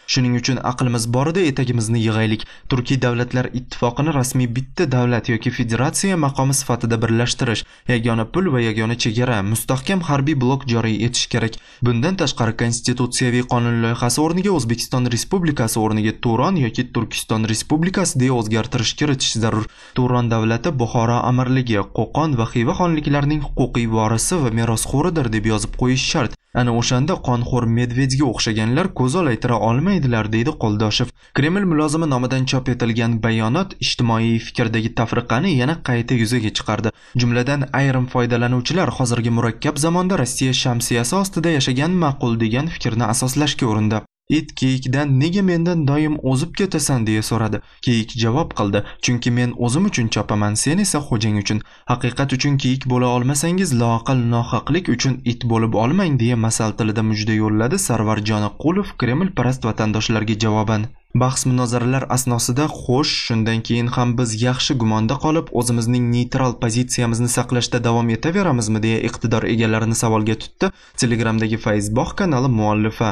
Shuning uchun aqlimiz borida etagimizni yig'aylik. Turkiy davlatlar ittifoqini rasmiy bitta davlat yoki federatsiya maqomi sifatida birlashtirish, yagona pul va yagona chegara, mustahkam harbiy blok joriy etish kerak. Bundan tashqari konstitutsiyaviy qonun loyihasi o'rniga O'zbekiston Respublikasi o'rniga Turon yoki Turkiston Respublikasi deya o'zgartirish kiritish zarur. Turon davlati Buxoro amirligi, Qo'qon va Xiva xonliklarining huquqiy vorisi va merosxo'ridir deb yozib qo'yish shart. Ana o'shanda qonxo'r Medvedga o'xshaganlar ko'z olaytira olmaydilar, deydi Qo'ldoshev. Kreml mulozimi nomidan chop etilgan bayonot ijtimoiy fikrdagi tafriqani yana qayta yuzaga chiqardi. Jumladan, ayrim foydalanuvchilar hozirgi murakkab zamonda Rossiya shamsiyasi ostida yashagan ma'qul degan fikrni asoslashga urindi. It kiyikdan nega mendan doim o'zib ketasan deya so'radi. Kiyik javob qildi: chunki men o'zim uchun chopaman, sen esa xo'jang uchun. Haqiqat uchun kiyik bo'la olmasangiz, loaqal nohaqlik uchun it bo'lib olmang deya masal tilida mujda yo'lladi Sarvar Joniqulov Kreml parast vatandoshlarga javoban. Bahs munozaralar asnosida xo'sh, shundan keyin ham biz yaxshi gumonda qolib, o'zimizning neytral pozitsiyamizni saqlashda davom etaveramizmi deya iqtidor egalarini savolga tutdi Telegramdagi Facebook kanali muallifi.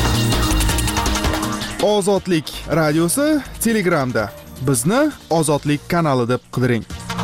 Ozodlik radiosi Telegramda. Bizni Ozodlik kanali deb qidiring.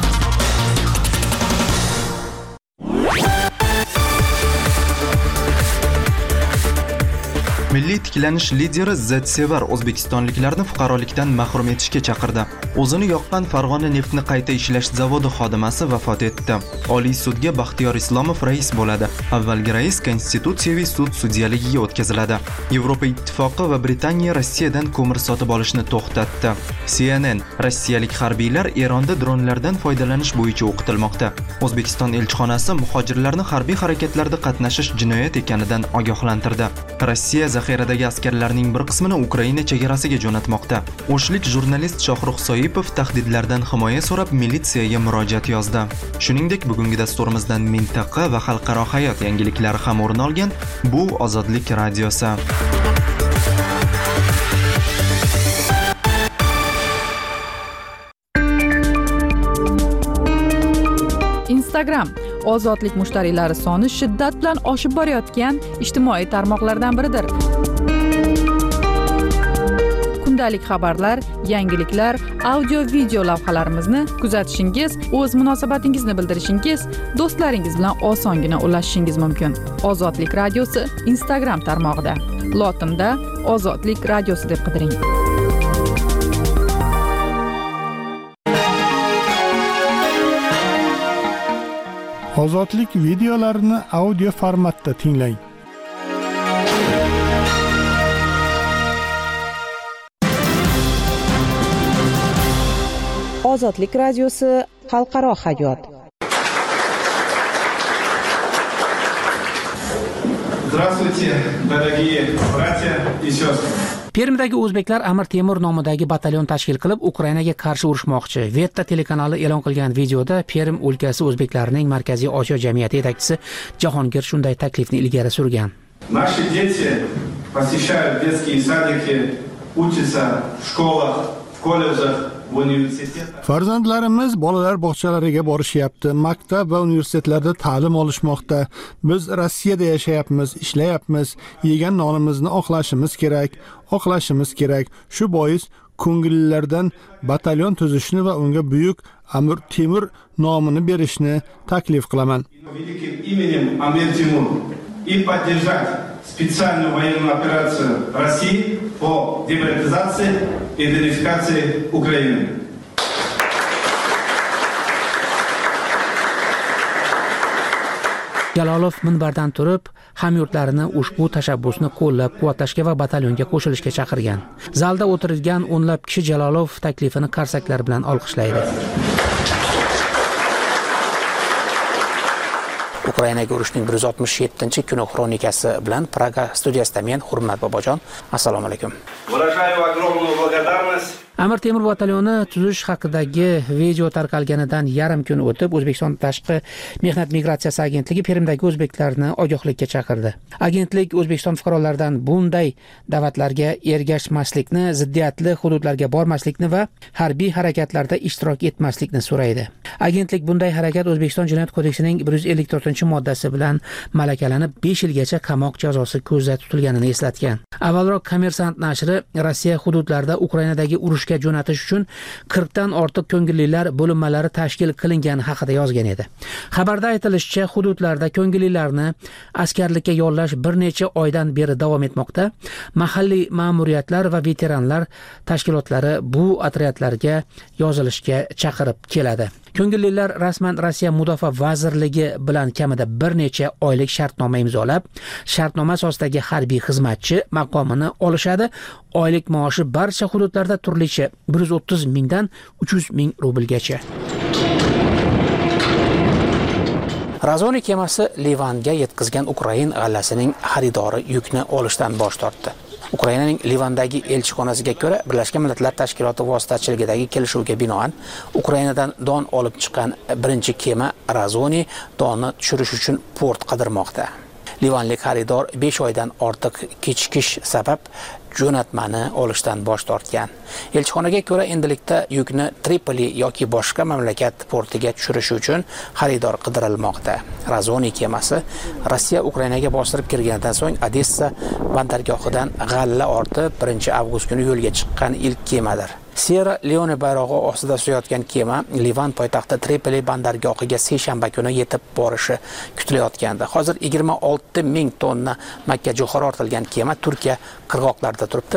Milliy tiklanish lideri Zsevar o'zbekistonliklarni fuqarolikdan mahrum etishga chaqirdi. O'zini yoqqan Farg'ona neftni qayta ishlash zavodi xodimasi vafot etdi. Oliy sudga Baxtiyor Islomov rais bo'ladi. Avvalgi rais Konstitutsiyaviy sud sudyaligiga o'tkaziladi. Yevropa Ittifoqi va Britaniya Rossiyadan ko'mir sotib olishni to'xtatdi. C N N rossiyalik harbiylar Eronda dronlardan foydalanish bo'yicha o'qitilmoqda. O'zbekiston elchixonasi muhojirlarni harbiy harakatlarda qatnashish jinoyat ekanidan ogohlantirdi. Rossiya zaxiradagi askarlarning bir qismini Ukraina chegarasiga jo'natmoqda. O'shlik jurnalist Shohrux Soipov tahdidlardan himoya so'rab militsiyaga murojaat yozdi. Shuningdek, bugungi dasturimizdan mintaqa va xalqaro hayot yangiliklari ham o'rin olgan. Bu Ozodlik radiosi. Instagram ozodlik mushtariylari soni shiddat bilan oshib borayotgan ijtimoiy tarmoqlardan biridir. Kundalik xabarlar, yangiliklar, audio video lavhalarimizni kuzatishingiz, o'z munosabatingizni bildirishingiz, do'stlaringiz bilan osongina ulashishingiz mumkin. Ozodlik radiosi Instagram tarmog'ida. Lotinda Ozodlik radiosi deb qidiring. Ozodlik videolarini audio formatda tinglang. Ozodlik radiosi xalqaro hayot. Здравствуйте, дорогие братья и сестры. Permdagi o'zbeklar Amir Temur nomidagi batalyon tashkil qilib Ukrainaga qarshi urushmoqchi. Vetta telekanali e'lon qilgan videoda Perm o'lkasi o'zbeklarining Markaziy Osiyo jamiyati yetakchisi Jahongir shunday taklifni ilgari surgan. Наши дети посещают детские садики, учатся в школах, в колледжах, в universitetах. Farzandlarimiz bolalar bog'chalariga borishyapti, maktab va universitetlarda ta'lim olishmoqda. Biz Rossiyada yashayapmiz, ishlayapmiz, yegan nonimizni oqlashimiz kerak, oqlashimiz kerak. Shu bois ko'ngillilardan batalyon tuzishni va unga buyuk Amir Temur nomini berishni taklif qilaman. Великим именем Амир Тимур и поддержать специальную военную операцию России по демилитаризации и денацификации Украины. Jalolov minbardan turib, hamyurtlarini ushbu tashabbusni qo'llab-quvvatlashga va batalyonga qo'shilishga chaqirgan. Zalda o'tirgan o'nlab kishi Jalolov taklifini qarsaklar bilan olqishlaydi. Ukrainaga urushning bir yuz oltmish yettinchi kuni xronikasi bilan Praga studiyasida men Hurmat Bobojon. Assalomu alaykum. Выражаю огромную благодарность Amir Temur batalyoni tuzish haqidagi video tarqalganidan yarim kun o'tib O'zbekiston Tashqi mehnat migratsiyasi agentligi Perimdagi o'zbeklarni ogohlikka chaqirdi. Agentlik O'zbekiston fuqarolaridan bunday da'vatlarga ergashmaslikni, ziddiyatli hududlarga bormaslikni va harbiy harakatlarda ishtirok etmaslikni so'raydi. Agentlik bunday harakat O'zbekiston Jinoyat kodeksining bir yuz ellik to'rtinchi moddasi bilan malakalanib besh yilgacha qamoq jazosi ko'zda tutilganini eslatgan. Avvalroq Kommersant nashri Rossiya hududlarida Ukrainadagi urushga jo'natish uchun qirq dan ortiq ko'ngillilar bo'linmalari tashkil qilingani haqida yozgan edi. Xabarda aytilishicha, hududlarda ko'ngillilarni askarlikka yollash bir necha oydan beri davom etmoqda. Mahalliy ma'muriyatlar va veteranlar tashkilotlari bu otryadlarga yozilishga chaqirib keladi. Ko'ngillilar rasman Rossiya Mudofaa vazirligi bilan kamida bir necha oylik shartnoma imzolab, shartnoma asosidagi harbiy xizmatchi maqomini olishadi. Oylik maoshi barcha hududlarda turlicha bir yuz o'ttiz mingdan uch yuz ming rublgacha. Razoni kemasi Livanga yetkazgan Ukrain g'allasining xaridori yukni olishdan bosh tortdi. Ukrainaning Livandagi elchixonasiga ko'ra, Birlashgan Millatlar Tashkiloti vositachiligidagi kelishuvga binoan Ukrainadan don olib chiqqan birinchi kema Razoni donni tushirish uchun port qidirmoqda. Livanlik xaridor besh oydan ortiq kechikish sabab jo'natmani olishdan bosh tortgan. Elchixonaga ko'ra, endilikda yukni Tripoli yoki boshqa mamlakat portiga tushirish uchun xaridor qidirilmoqda. Razoni kemasi Rossiya Ukrainaga bostirib kirganidan so'ng Odessa bandargohidan g'alla ortib birinchi avgust kuni yo'lga chiqqan ilk kemadir. Sierra Leone bayrog'i ostida suzayotgan kema Livan poytaxti Tripoli bandargohiga seshanba kuni yetib borishi kutilayotgandi. Hozir yigirma olti ming tonna makkajo'xori ortilgan kema Turkiya qirg'oqlarida turibdi.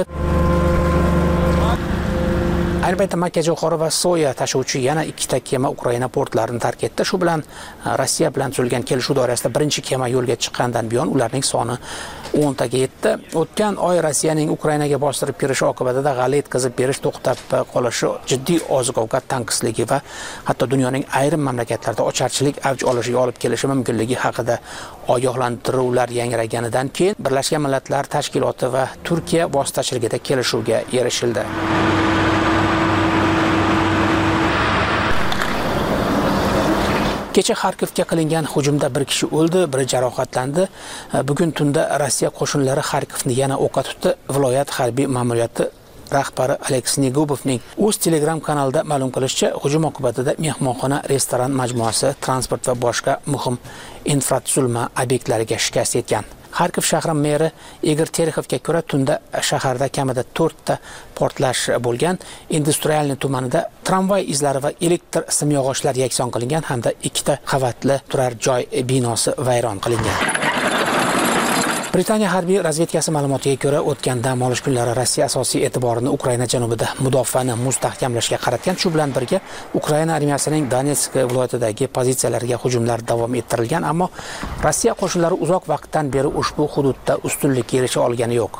Ayni paytda makkajo'xori va soya tashuvchi yana ikkita kema Ukraina portlarini tark etdi. Shu bilan Rossiya bilan tuzilgan kelishuv doirasida birinchi kema yo'lga chiqqandan buyon ularning soni o'n taga yetdi. O'tgan oy Rossiyaning Ukrainaga bostirib kirishi oqibatida g'alla yetkazib berish to'xtab qolishi, jiddiy oziq-ovqat tanqisligi va hatto dunyoning ayrim mamlakatlarida ocharchilik avj olishiga olib kelishi mumkinligi haqida ogohlantiruvlar yangraganidan keyin Birlashgan Millatlar Tashkiloti va Turkiya vositachiligida kelishuvga erishildi. Kecha Xarkovga qilingan hujumda bir kishi o'ldi, biri jarohatlandi. Bugun tunda Rossiya qo'shinlari Xarkovni yana o'qqa tutdi. Viloyat harbiy ma'muriyati rahbari Aleks Negubovning o'z Telegram kanalida ma'lum qilishicha, hujum oqibatida mehmonxona, restoran majmuasi, transport va boshqa muhim infratuzilma obyektlariga shikast yetgan. Xarkov shahri meri Igor Terexovga ko'ra, tunda shaharda kamida to'rt ta portlash bo'lgan. Industrialniy tumanida tramvay izlari va elektr simyog'ochlar yakson qilingan hamda ikkita qavatli turar joy binosi vayron qilingan. Britaniya harbiy razvedkasi ma'lumotiga ko'ra, o'tgan dam olish kunlari Rossiya asosiy e'tiborini Ukraina janubida mudofaani mustahkamlashga qaratgan. Shu bilan birga Ukraina armiyasining Donetsk viloyatidagi pozitsiyalariga hujumlar davom ettirilgan, ammo Rossiya qo'shinlari uzoq vaqtdan beri ushbu hududda ustunlikka erisha olgani yo'q.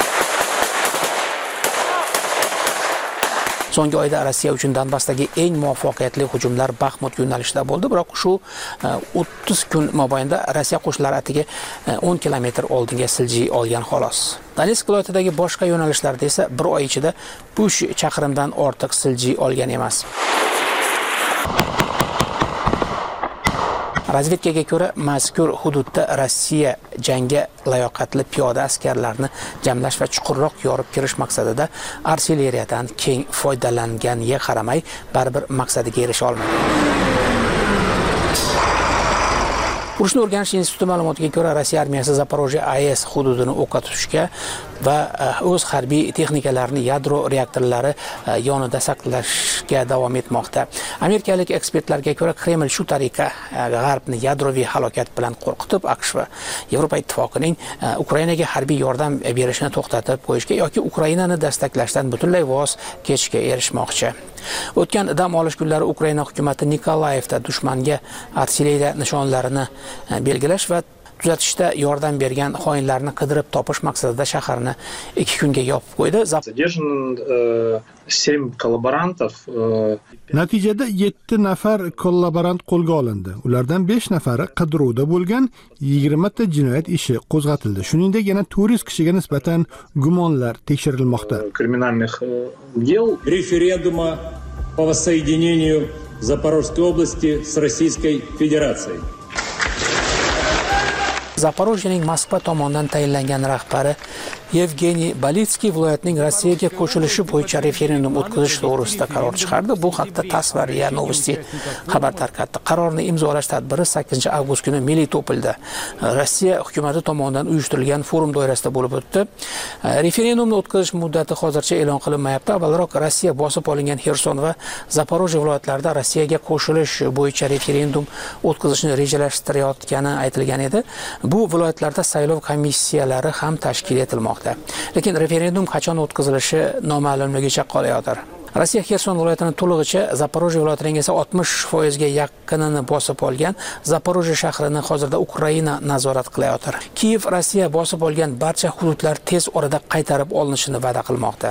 So'nggi oyda Rossiya uchun Donbassdagi eng muvaffaqiyatli hujumlar Baxmut yo'nalishida bo'ldi, biroq shu o'ttiz kun mobaynida Rossiya qo'shinlari atiga o'n kilometr oldinga siljiy olgan xolos. Donetsk viloyatidagi boshqa yo'nalishlarda esa bir oy ichida uch chaqirimdan ortiq siljiy olgan emas. Razvedkaga ko'ra, mazkur hududda Rossiya jangga layoqatli piyoda askarlarni jamlash va chuqurroq yorib kirish maqsadida artilleriyadan keng foydalanganiga qaramay, baribir maqsadiga erisha olmadi. Urushni o'rganish instituti ma'lumotiga ko'ra, Rossiya armiyasi Zaporojye A E S hududini o'qqa tutishga va o'z harbiy texnikalarini yadro reaktorlari yonida saqlashga davom etmoqda. Amerikalik ekspertlarga ko'ra, Kreml shu tariqa G'arbni yadroviy halokat bilan qo'rqitib, AQSh va Yevropa ittifoqining Ukrainaga harbiy yordam berishini to'xtatib qo'yishga yoki Ukrainani dastaklashdan butunlay voz kechishga erishmoqchi. O'tgan dam olish kunlari Ukraina hukumatı Nikolayevda dushmanga artilleriya nishonlarini belgilash va tuzatishda yordam bergan xoinlarni qidirib topish maqsadida shaharni ikki kunga yopib qo'ydi. семь коллаборантов. Natijada yetti nafar kollaborant qo'lga olindi. Ulardan besh nafari qidiruvda bo'lgan, yigirma ta jinoyat ishi qo'zg'atildi. Shuningdek, yana to'rt kishiga nisbatan gumonlar tekshirilmoqda. Криминальных дел референдума по воссоединению Запорожской области с Российской Федерацией. Zaporojyening Moskva tomonidan tayinlangan rahbari Yevgeniy Balitskiy viloyatning Rossiyaga qo'shilishi bo'yicha referendum o'tkazish to'g'risida qaror chiqardi. Bu haqda TASS va RIA Novosti xabar tarqatdi. Qarorni imzolash tadbiri sakkizinchi avgust kuni Melitopolda Rossiya hukumati tomonidan uyushtirilgan forum doirasida bo'lib o'tdi. Referendumni o'tkazish muddati hozircha e'lon qilinmayapti. Avvalroq Rossiya bosib olingan Xerson va Zaporojye viloyatlarida Rossiyaga qo'shilish bo'yicha referendum o'tkazishni rejalashtirayotgani aytilgan edi. Bu viloyatlarda saylov komissiyalari ham tashkil etilmoqda. Lekin referendum qachon o'tkazilishi noma'lumligicha qolayotir. Rossiya Xerson viloyatini to'lig'icha, Zaporojye viloyatining esa oltmish foiz ga yaqinini bosib olgan. Zaporojye shahrini hozirda Ukraina nazorat qilayotir. Kiyev Rossiya bosib olgan barcha hududlar tez orada qaytarib olinishini va'da qilmoqda.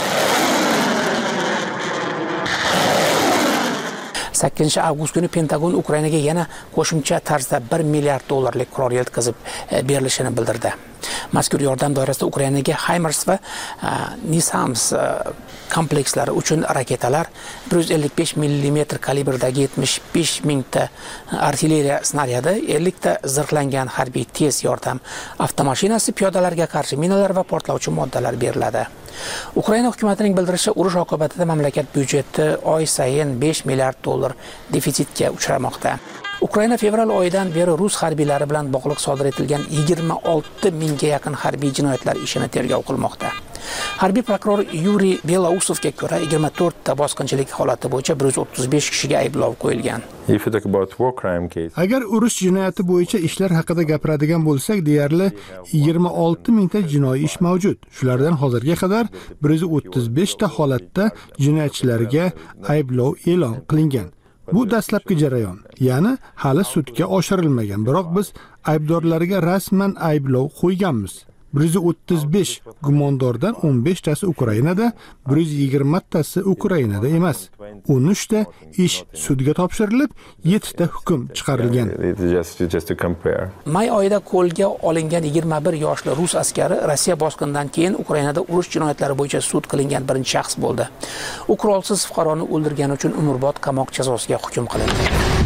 sakkizinchi avgust kuni Pentagon Ukrainaga yana qo'shimcha tarzda bir milliard dollarlik qurol yetkazib berilishini bildirdi. Mazkur yordam doirasida Ukrainaga HIMARS va NISAMS komplekslari uchun raketalar, bir yuz ellik besh millimetr kalibrdagi yetmish besh mingta artilleriya snaryadi, ellik ta zirhlangan harbiy tez yordam avtomashinasi, piyodalarga qarshi minalar va portlovchi moddalar beriladi. Ukraina hukumatining bildirishicha, urush oqibatida mamlakat byudjeti oy sayin besh milliard dollar defitsitga uchramoqda. Ukraina fevral oyidan beri rus harbiylari bilan bog'liq sodir etilgan yigirma olti mingga yaqin harbiy jinoyatlar ishini tergov qilmoqda. Harbiy prokuror Yuriy Belausovga ko'ra, yigirma to'rt ta bosqinchilik holati bo'yicha bir yuz o'ttiz besh kishiga ayblov qo'yilgan. Agar urush jinoyati bo'yicha ishlar haqida gapiradigan bo'lsak, deyarli yigirma olti mingta jinoiy ish mavjud. Shulardan hozirga qadar bir yuz o'ttiz besh ta holatda jinoyatchilarga ayblov e'lon qilingan. Bu dastlabki jarayon, ya'ni hali sudga oshirilmagan, biroq biz aybdorlarga rasman ayblov qo'yganmiz. bir yuz o'ttiz besh gumondordan o'n besh tasi Ukrainada, bir yuz yigirma tasi Ukrainada emas. o'n uch ta ish sudga topshirilib, yetti ta hukm chiqarilgan. May oyida qo'lga olingan yigirma bir yoshli rus askari Rossiya bosqinidan keyin Ukrainada urush jinoyatlari bo'yicha sud qilingan birinchi shaxs bo'ldi. U qurolsiz fuqaroni o'ldirgani uchun umrbod qamoq jazosiga hukm qilindi.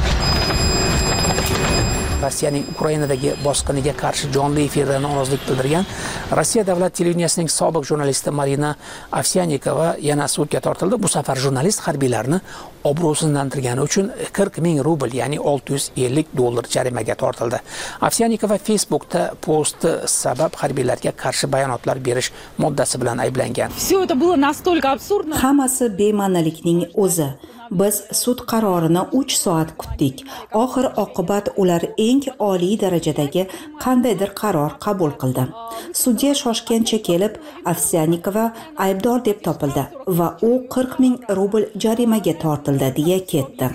Rossiyaning Ukrainadagi bosqiniga qarshi jonli efirda norozilik bildirgan Rossiya davlat televideniyasining sobiq jurnalisti Marina Ovsyannikova yana sudga tortildi. Bu safar jurnalist harbiylarni obro'sizlantirgani uchun qirq ming rubl, ya'ni olti yuz ellik dollar jarimaga tortildi. Ovsyannikova Facebookda posti sabab harbiylarga qarshi bayonotlar berish moddasi bilan ayblangan. Hammasi bema'nilikning o'zi. Biz sud qarorini uch soat kutdik. Oxir oqibat ular eng oliy darajadagi qandaydir qaror qabul qildi. Sudya shoshgancha kelib, Ovsyannikova aybdor deb topildi va u qirq ming rubl jarimaga tortildi deya ketdi.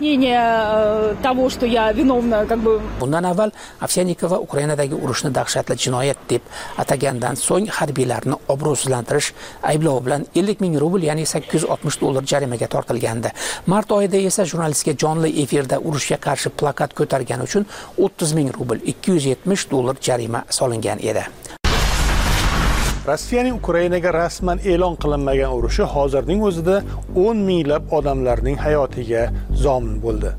Bundan avval Ovsyannikova Ukrainadagi urushni dahshatli jinoyat deb atagandan so'ng harbiylarni obro'sizlantirish ayblovi bilan ellik ming rubl, ya'ni sakkiz yuz oltmish dollar jarimaga tortilgandi. Mart oyida esa jurnalistga jonli efirda urushga qarshi plakat ko'targani uchun o'ttiz ming rubl, ikki yuz yetmish dollar jarima solingan edi. Rossiyaning Ukrainaga rasman e'lon qilinmagan urushi hozirning o'zida o'n minglab odamlarning hayotiga zomin bo'ldi.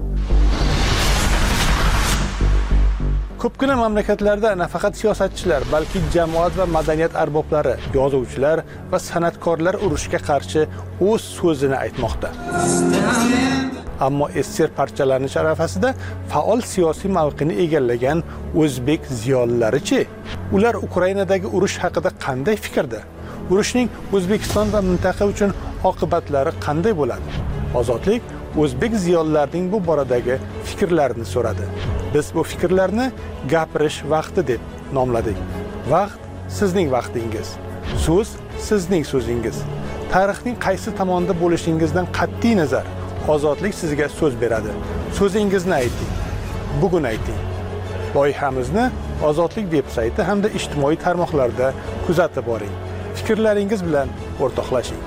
Ko'pgina mamlakatlarda nafaqat siyosatchilar, balki jamoat va madaniyat arboblari, yozuvchilar va san'atkorlar urushga qarshi o'z so'zini aytmoqda. Ammo esser parchalanish arafasida faol siyosiy mavqeni egallagan o'zbek ziyolilari-chi? Ular Ukrainadagi urush haqida qanday fikrda? Urushning O'zbekiston va mintaqa uchun oqibatlari qanday bo'ladi? Ozodlik o'zbek ziyolilarining bu boradagi fikrlarini so'radi. Biz bu fikrlarni gapirish vaqti deb nomladik. Vaqt sizning vaqtingiz. So'z sizning so'zingiz. Tarixning qaysi tomonda bo'lishingizdan qat'iy nazar, ozodlik sizga so'z beradi. So'zingizni ayting. Bugun ayting. Loyihamizni Ozodlik veb-sayti hamda ijtimoiy tarmoqlarda kuzatib boring. Fikrlaringiz bilan o'rtoqlashing.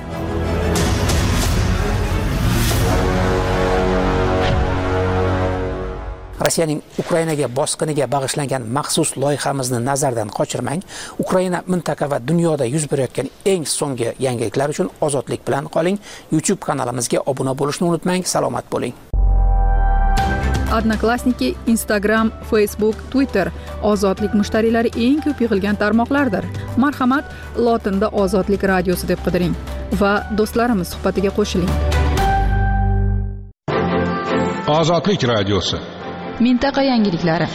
Rossiyaning Ukrainaga bosqiniga bag'ishlangan maxsus loyihamizni nazardan qochirmang. Ukraina mintaqa va dunyoda yuz berayotgan eng so'nggi yangiliklar uchun ozodlik bilan qoling. YouTube kanalimizga obuna bo'lishni unutmang. Salomat bo'ling. Odnoklassniki, Instagram, Facebook, Twitter ozodlik mushtariylari eng ko'p yig'ilgan tarmoqlardir. Marhamat, lotinda Ozodlik radiosi deb qidiring va do'stlarimiz suhbatiga qo'shiling. Ozodlik radiosi. Mintaqa yangiliklari.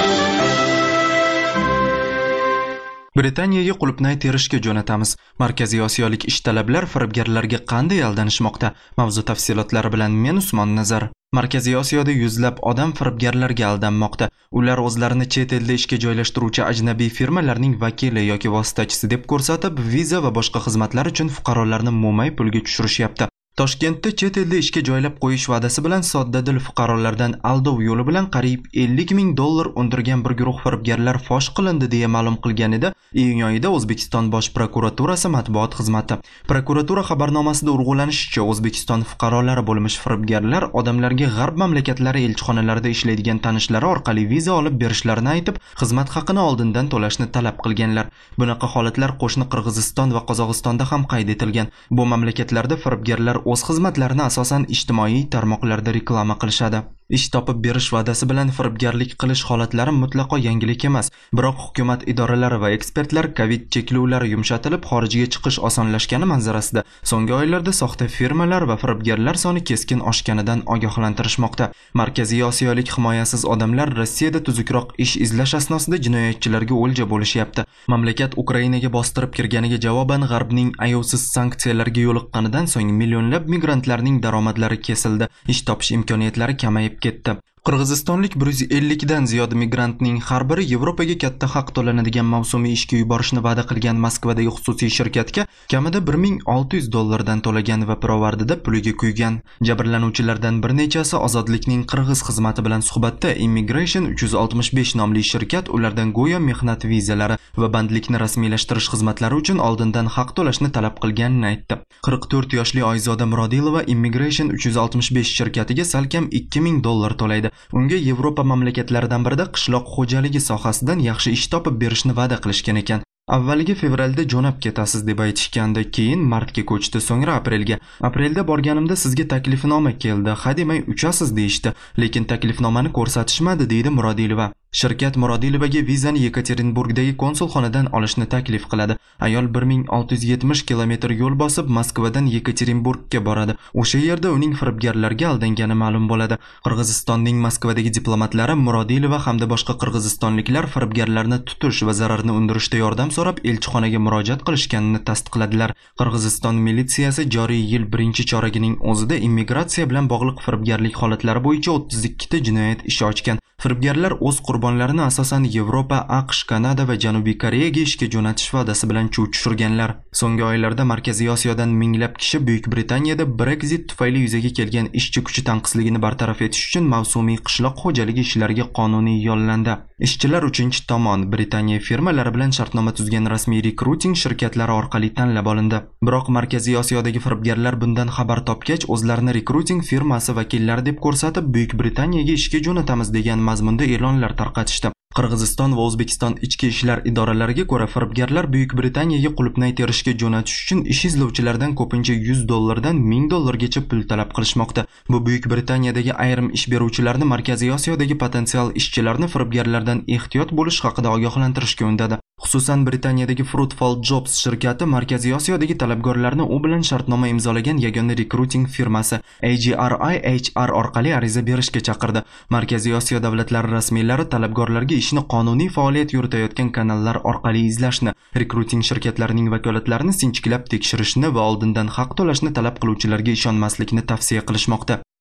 Britaniyaga qulupnay terishga jo'natamiz. Markaziy Osiyolik ishtalablar firibgarlarga qanday aldanishmoqda? Mavzu tafsilotlari bilan men Usmon Nazar. Markaziy Osiyoda yuzlab odam firibgarlarga aldanmoqda. Ular o'zlarini chet elda ishga joylashtiruvchi ajnabiy firmalarning vakili yoki vositachisi deb ko'rsatib, viza va boshqa xizmatlar uchun fuqarolarni mo'may pulga tushirishyapti. Toshkentda chet elda ishga joylab qo'yish va'dasi bilan soddadil fuqarolardan aldov yo'li bilan qariyb ellik ming dollar undirgan bir guruh firibgarlar fosh qilindi deya ma'lum qilgan edi. Iyun oyida O'zbekiston Bosh prokuraturasi matbuot xizmati. Prokuratura xabarnomasida urg'ulanishicha, O'zbekiston fuqarolari bo'lmish firibgarlar odamlarga g'arb mamlakatlari elchixonalarida ishlaydigan tanishlari orqali viza olib berishlarini aytib, xizmat haqini oldindan to'lashni talab qilganlar. Bunaqa holatlar qo'shni Qirg'iziston va Qozog'istonda ham qayd etilgan. Bu mamlakatlarda firibgarlar o'z xizmatlarini asosan ijtimoiy tarmoqlarda reklama qilishadi. Ish topib berish va'dasi bilan firibgarlik qilish holatlari mutlaqo yangilik emas. Biroq hukumat idoralari va ekspertlar Covid cheklovlari yumshatilib, xorijga chiqish osonlashgani manzarasida so'nggi oylarda soxta firmalar va firibgarlar soni keskin oshganidan ogohlantirishmoqda. Markaziy Osiyolik himoyasiz odamlar Rossiyada tuzukroq ish izlash asnosida jinoyatchilarga o'lja bo'lishyapti. Mamlakat Ukrainaga bostirib kirganiga javoban G'arbning ayovsiz sanksiyalarga yo'liqqanidan so'ng millionlab migrantlarning daromadlari kesildi. Ish topish imkoniyatlari kamayib ketdi. Qirg'izistonlik bir yuz ellik dan ziyod migrantning har biri Yevropaga katta haq to'lanadigan mavsumiy ishga yuborishni va'da qilgan Moskvadagi xususiy shirkatga kamida bir ming olti yuz dollardan to'lagan va pirovardida puliga kuygan. Jabrlanuvchilardan bir nechasi Ozodlikning qirg'iz xizmati bilan suhbatda Immigration uch yuz oltmish besh nomli shirkat ulardan go'yo mehnat vizalari va bandlikni rasmiylashtirish xizmatlari uchun oldindan haq to'lashni talab qilganini aytdi. qirq to'rt yoshli Oyzoda Murodilova Immigration uch yuz oltmish besh shirkatiga salkam ikki ming dollar to'laydi. Unga Yevropa mamlakatlaridan birida qishloq xo'jaligi sohasidan yaxshi ish topib berishni va'da qilishgan ekan. Avvaliga fevralda jo'nab ketasiz deb aytishgandi, keyin martga ko'chdi, so'ngra aprelga. Aprelda borganimda sizga taklifnoma keldi, hademay uchasiz deyishdi, lekin taklifnomani ko'rsatishmadi, deydi Murodilova. Shirkat Murodilovaga vizani Yekaterinburgdagi konsulxonadan olishni taklif qiladi. Ayol bir ming olti yuz yetmish kilometr yo'l bosib Moskvadan Yekaterinburgga boradi. O'sha yerda uning firibgarlarga aldangani ma'lum bo'ladi. Qirg'izistonning Moskvadagi diplomatlari Murodilova hamda boshqa qirg'izistonliklar firibgarlarni tutish va zararni undirishda yordam so'rab elchixonaga murojaat qilishganini tasdiqladilar. Qirg'iziston militsiyasi joriy yil birinchi choragining o'zida immigratsiya bilan bog'liq firibgarlik holatlari bo'yicha o'ttiz ikki ta jinoyat ishi ochgan. Firibgarlar o'z qurbonlarini asosan Yevropa, AQSh, Kanada va Janubiy Koreyaga ishga jo'natish va'dasi bilan chuv tushirganlar. So'nggi oylarda Markaziy Osiyodan minglab kishi Buyuk Britaniyada Brexit tufayli yuzaga kelgan ishchi kuchi tanqisligini bartaraf etish uchun mavsumiy qishloq xo'jaligi ishlariga qonuniy yollandi. Ishchilar uchinchi tomon Britaniya firmalari bilan shartnoma tuzgan rasmiy rekruting shirkatlari orqali tanlab olindi. Biroq Markaziy Osiyodagi firibgarlar bundan xabar topgach, o'zlarini rekruting firmasi vakillari deb ko'rsatib, Buyuk Britaniyaga ishga jo'natamiz degan mazmunda e'lonlar tarqatishdi. Qirg'iziston va O'zbekiston ichki ishlar idoralariga ko'ra firibgarlar Buyuk Britaniyaga qulupnay terishga jo'natish uchun ish izlovchilardan ko'pincha yuz dollardan ming dollargacha pul talab qilishmoqda. Bu Buyuk Britaniyadagi ayrim ish beruvchilarni Markaziy Osiyodagi potensial ishchilarni firibgarlardan ehtiyot bo'lish haqida ogohlantirishga undadi. Xususan Britaniyadagi Fruitful Jobs shirkati Markaziy Osiyodagi talabgorlarni u bilan shartnoma imzolagan yagona rekruting firmasi A G R I H R orqali ariza berishga chaqirdi. Markaziy Osiyo davlatlari rasmiylari talabgorlarga ishni qonuniy faoliyat yuritayotgan kanallar orqali izlashni, rekruting shirkatlarining vakolatlarini sinchiklab tekshirishni va oldindan haq to'lashni talab qiluvchilarga ishonmaslikni tavsiya qilishmoqda.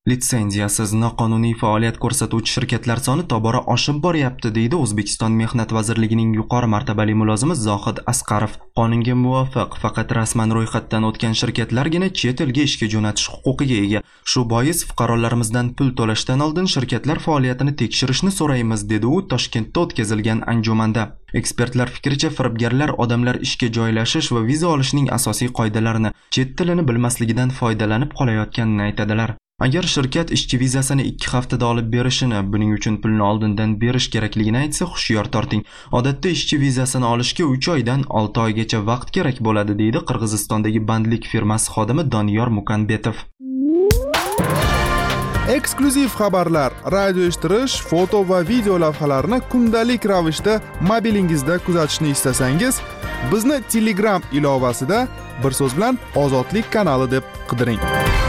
Litsenziyasiz noqonuniy faoliyat ko'rsatuvchi shirkatlar soni tobora oshib boryapti, deydi O'zbekiston Mehnat vazirligining yuqori martabali mulozimi Zohid Asqarov. Qonunga muvofiq faqat rasman ro'yxatdan o'tgan shirkatlargina chet elga ishga jo'natish huquqiga ega. Shu bois fuqarolarimizdan pul to'lashdan oldin shirkatlar faoliyatini tekshirishni so'raymiz, dedi u Toshkentda o'tkazilgan anjumanda. Ekspertlar fikricha, firibgarlar odamlar ishga joylashish va viza olishning asosiy qoidalarini, chet tilini bilmasligidan foydalanib qolayotganini aytadilar. Agar shirkat ishchi vizasini ikki haftada olib berishini, buning uchun pulni oldindan berish kerakligini aytsa, hushyor torting. Odatda ishchi vizasini olishga uch oydan olti oygacha vaqt kerak bo'ladi, deydi Qirg'izistondagi bandlik firmasi xodimi Doniyor Mukanbetov. Eksklyuziv xabarlar, radio eshittirish, foto va video lavhalarni kundalik ravishda mobilingizda kuzatishni istasangiz, bizni Telegram ilovasida bir so'z bilan Ozodlik kanali deb qidiring.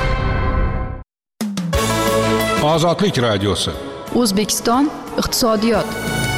Ozodlik radiosi. O'zbekiston iqtisodiyot.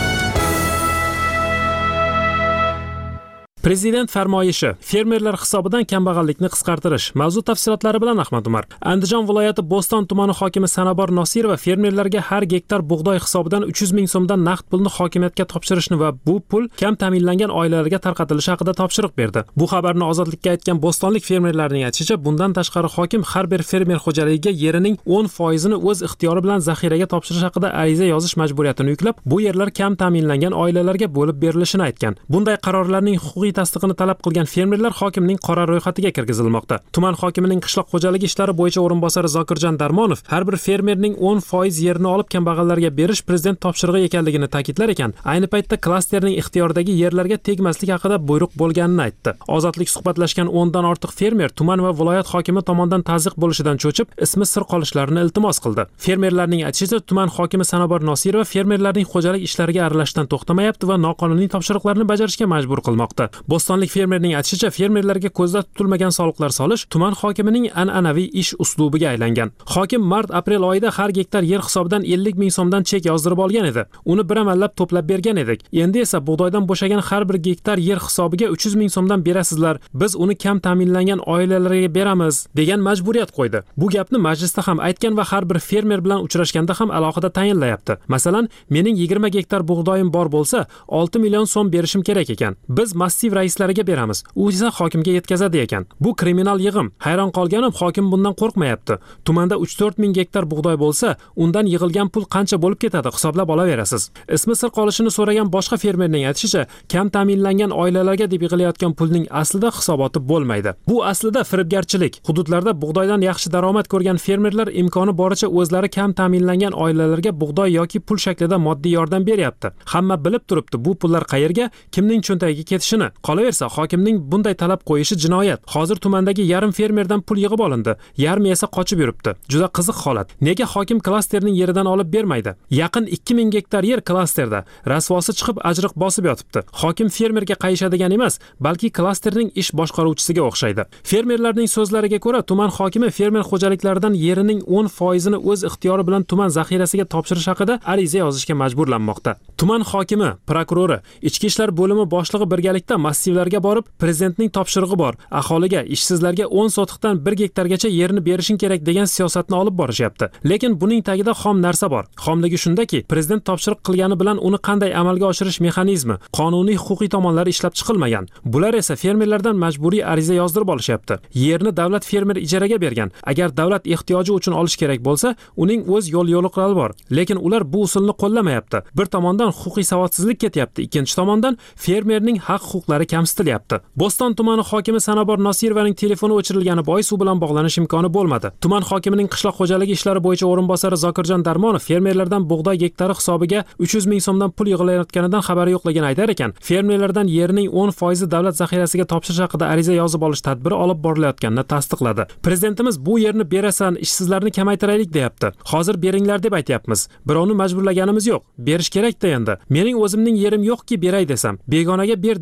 Prezident farmoyishi: fermerlar hisobidan kambag'allikni qisqartirish. Mavzu tafsilotlari bilan Ahmad Umar. Andijon viloyati Bo'ston tumani hokimi Sanobor Nosirova fermerlarga har gektar bug'doy hisobidan uch yuz ming so'mdan naqd pulni hokimiyatga topshirishni va bu pul kam ta'minlangan oilalarga tarqatilishi haqida topshiriq berdi. Bu xabarni Ozodlikka aytgan bo'stonlik fermerlarning aytishicha, bundan tashqari hokim har bir fermer xo'jaligiga yerining o'n foizini o'z ixtiyori bilan zaxiraga topshirish haqida ariza yozish majburiyatini yuklab, bu yerlar kam ta'minlangan oilalarga bo'lib berilishini aytgan. Bunday qarorlarning huquqiy tasdiqini talab qilgan fermerlar hokimning qora ro'yxatiga kirgizilmoqda. Tuman hokimining qishloq xo'jaligi ishlari bo'yicha o'rinbosari Zokirjon Darmonov har bir fermerning o'n foiz yerini olib kambag'allarga berish prezident topshirig'i ekanligini ta'kidlar ekan, ayni paytda klasterning ixtiyoridagi yerlarga tegmaslik haqida buyruq bo'lganini aytdi. Ozodlik suhbatlashgan o'ndan ortiq fermer tuman va viloyat hokimi tomonidan tazyiq bo'lishidan cho'chib, ismi sir qolishlarini iltimos qildi. Fermerlarning aytishicha, tuman hokimi Sanobor Nosirova fermerlarning xo'jalik ishlariga aralashishdan to'xtamayapti va noqonuniy topshiriqlarni bajarishga majbur qilmoqda. Bo'stonlik fermerning aytishicha, fermerlarga ko'zda tutilmagan soliqlar solish tuman hokimining an'anaviy ish uslubiga aylangan. Hokim mart-aprel oyida har gektar yer hisobidan ellik ming so'mdan chek yozdirib olgan edi. Uni bir amallab to'plab bergan edik. Endi esa bug'doydan bo'shagan har bir gektar yer hisobiga uch yuz ming so'mdan berasizlar. Biz uni kam ta'minlangan oilalarga beramiz, degan majburiyat qo'ydi. Bu gapni majlisda ham aytgan va har bir fermer bilan uchrashganda ham alohida tayinlayapti. Masalan, mening yigirma gektar bug'doyim bor bo'lsa, olti million so'm berishim kerak ekan. Biz massiv raislariga beramiz, u esa hokimga yetkazadi ekan. Bu kriminal yig'im. Hayron qolganim, hokim bundan qo'rqmayapti. Tumanda uch to'rt ming gektar bug'doy bo'lsa, undan yig'ilgan pul qancha bo'lib ketadi, hisoblab olaverasiz. Ismi sir qolishini so'ragan boshqa fermerning aytishicha, kam ta'minlangan oilalarga deb yig'ilayotgan pulning aslida hisoboti bo'lmaydi. Bu aslida firibgarchilik. Hududlarda bug'doydan yaxshi daromad ko'rgan fermerlar imkoni boricha o'zlari kam ta'minlangan oilalarga bug'doy yoki pul shaklida moddiy yordam beryapti. Hamma bilib turibdi, bu pullar qayerga, kimning cho'ntagiga ketishini. Qolaversa, hokimning bunday talab qo'yishi jinoyat. Hozir tumandagi yarim fermerdan pul yig'ib olindi, yarmi esa qochib yuribdi. Juda qiziq holat. Nega hokim klasterning yeridan olib bermaydi? Yaqin ikki ming gektar yer klasterda. Rasvosi chiqib ajriq bosib yotibdi. Hokim fermerga qayishadigan emas, balki klasterning ish boshqaruvchisiga o'xshaydi. Fermerlarning so'zlariga ko'ra, tuman hokimi fermer xo'jaliklaridan yerining o'n foizini o'z ixtiyori bilan tuman zaxirasiga topshirish haqida ariza yozishga majburlanmoqda. Tuman hokimi, prokurori, ichki ishlar bo'limi boshlig'i birgalikda massivlarga borib, prezidentning topshirig'i bor, aholiga, ishsizlarga o'n sotiqdan bir gektargacha yerni berishing kerak degan siyosatni olib borishyapti. Lekin buning tagida xom narsa bor. Xomligi shundaki, prezident topshiriq qilgani bilan uni qanday amalga oshirish mexanizmi, qonuniy huquqiy tomonlari ishlab chiqilmagan. Bular esa fermerlardan majburiy ariza yozdirib olishyapti. Yerni davlat fermer ijaraga bergan. Agar davlat ehtiyoji uchun olish kerak bo'lsa, uning o'z yo'l yo'riqlari bor. Lekin ular bu usulni qo'llamayapti. Bir tomondan huquqiy savodsizlik ketyapti, ikkinchi tomondan fermerning haq huquqlari kamsitilyapti. Bo'ston tumani hokimi Sanobor Nosirovaning telefoni o'chirilgani bois u bilan bog'lanish imkoni bo'lmadi. Tuman hokimining qishloq xo'jaligi ishlari bo'yicha o'rinbosari Zokirjon Darmonov fermerlardan bug'doy gektari hisobiga uch yuz ming so'mdan pul yig'ilayotganidan xabari yo'qligini aytar ekan, fermerlardan yerining o'n foizi davlat zaxirasiga topshirish haqida ariza yozib olish tadbiri olib borilayotganini tasdiqladi. Prezidentimiz bu yerni berasan, ishsizlarni kamaytiraylik deyapti. Hozir beringlar deb aytyapmiz. Birovni majburlaganimiz yo'q. Berish kerak-da endi. Mening o'zimning yerim yo'qki beray desam, begonaga ber demayapmiz.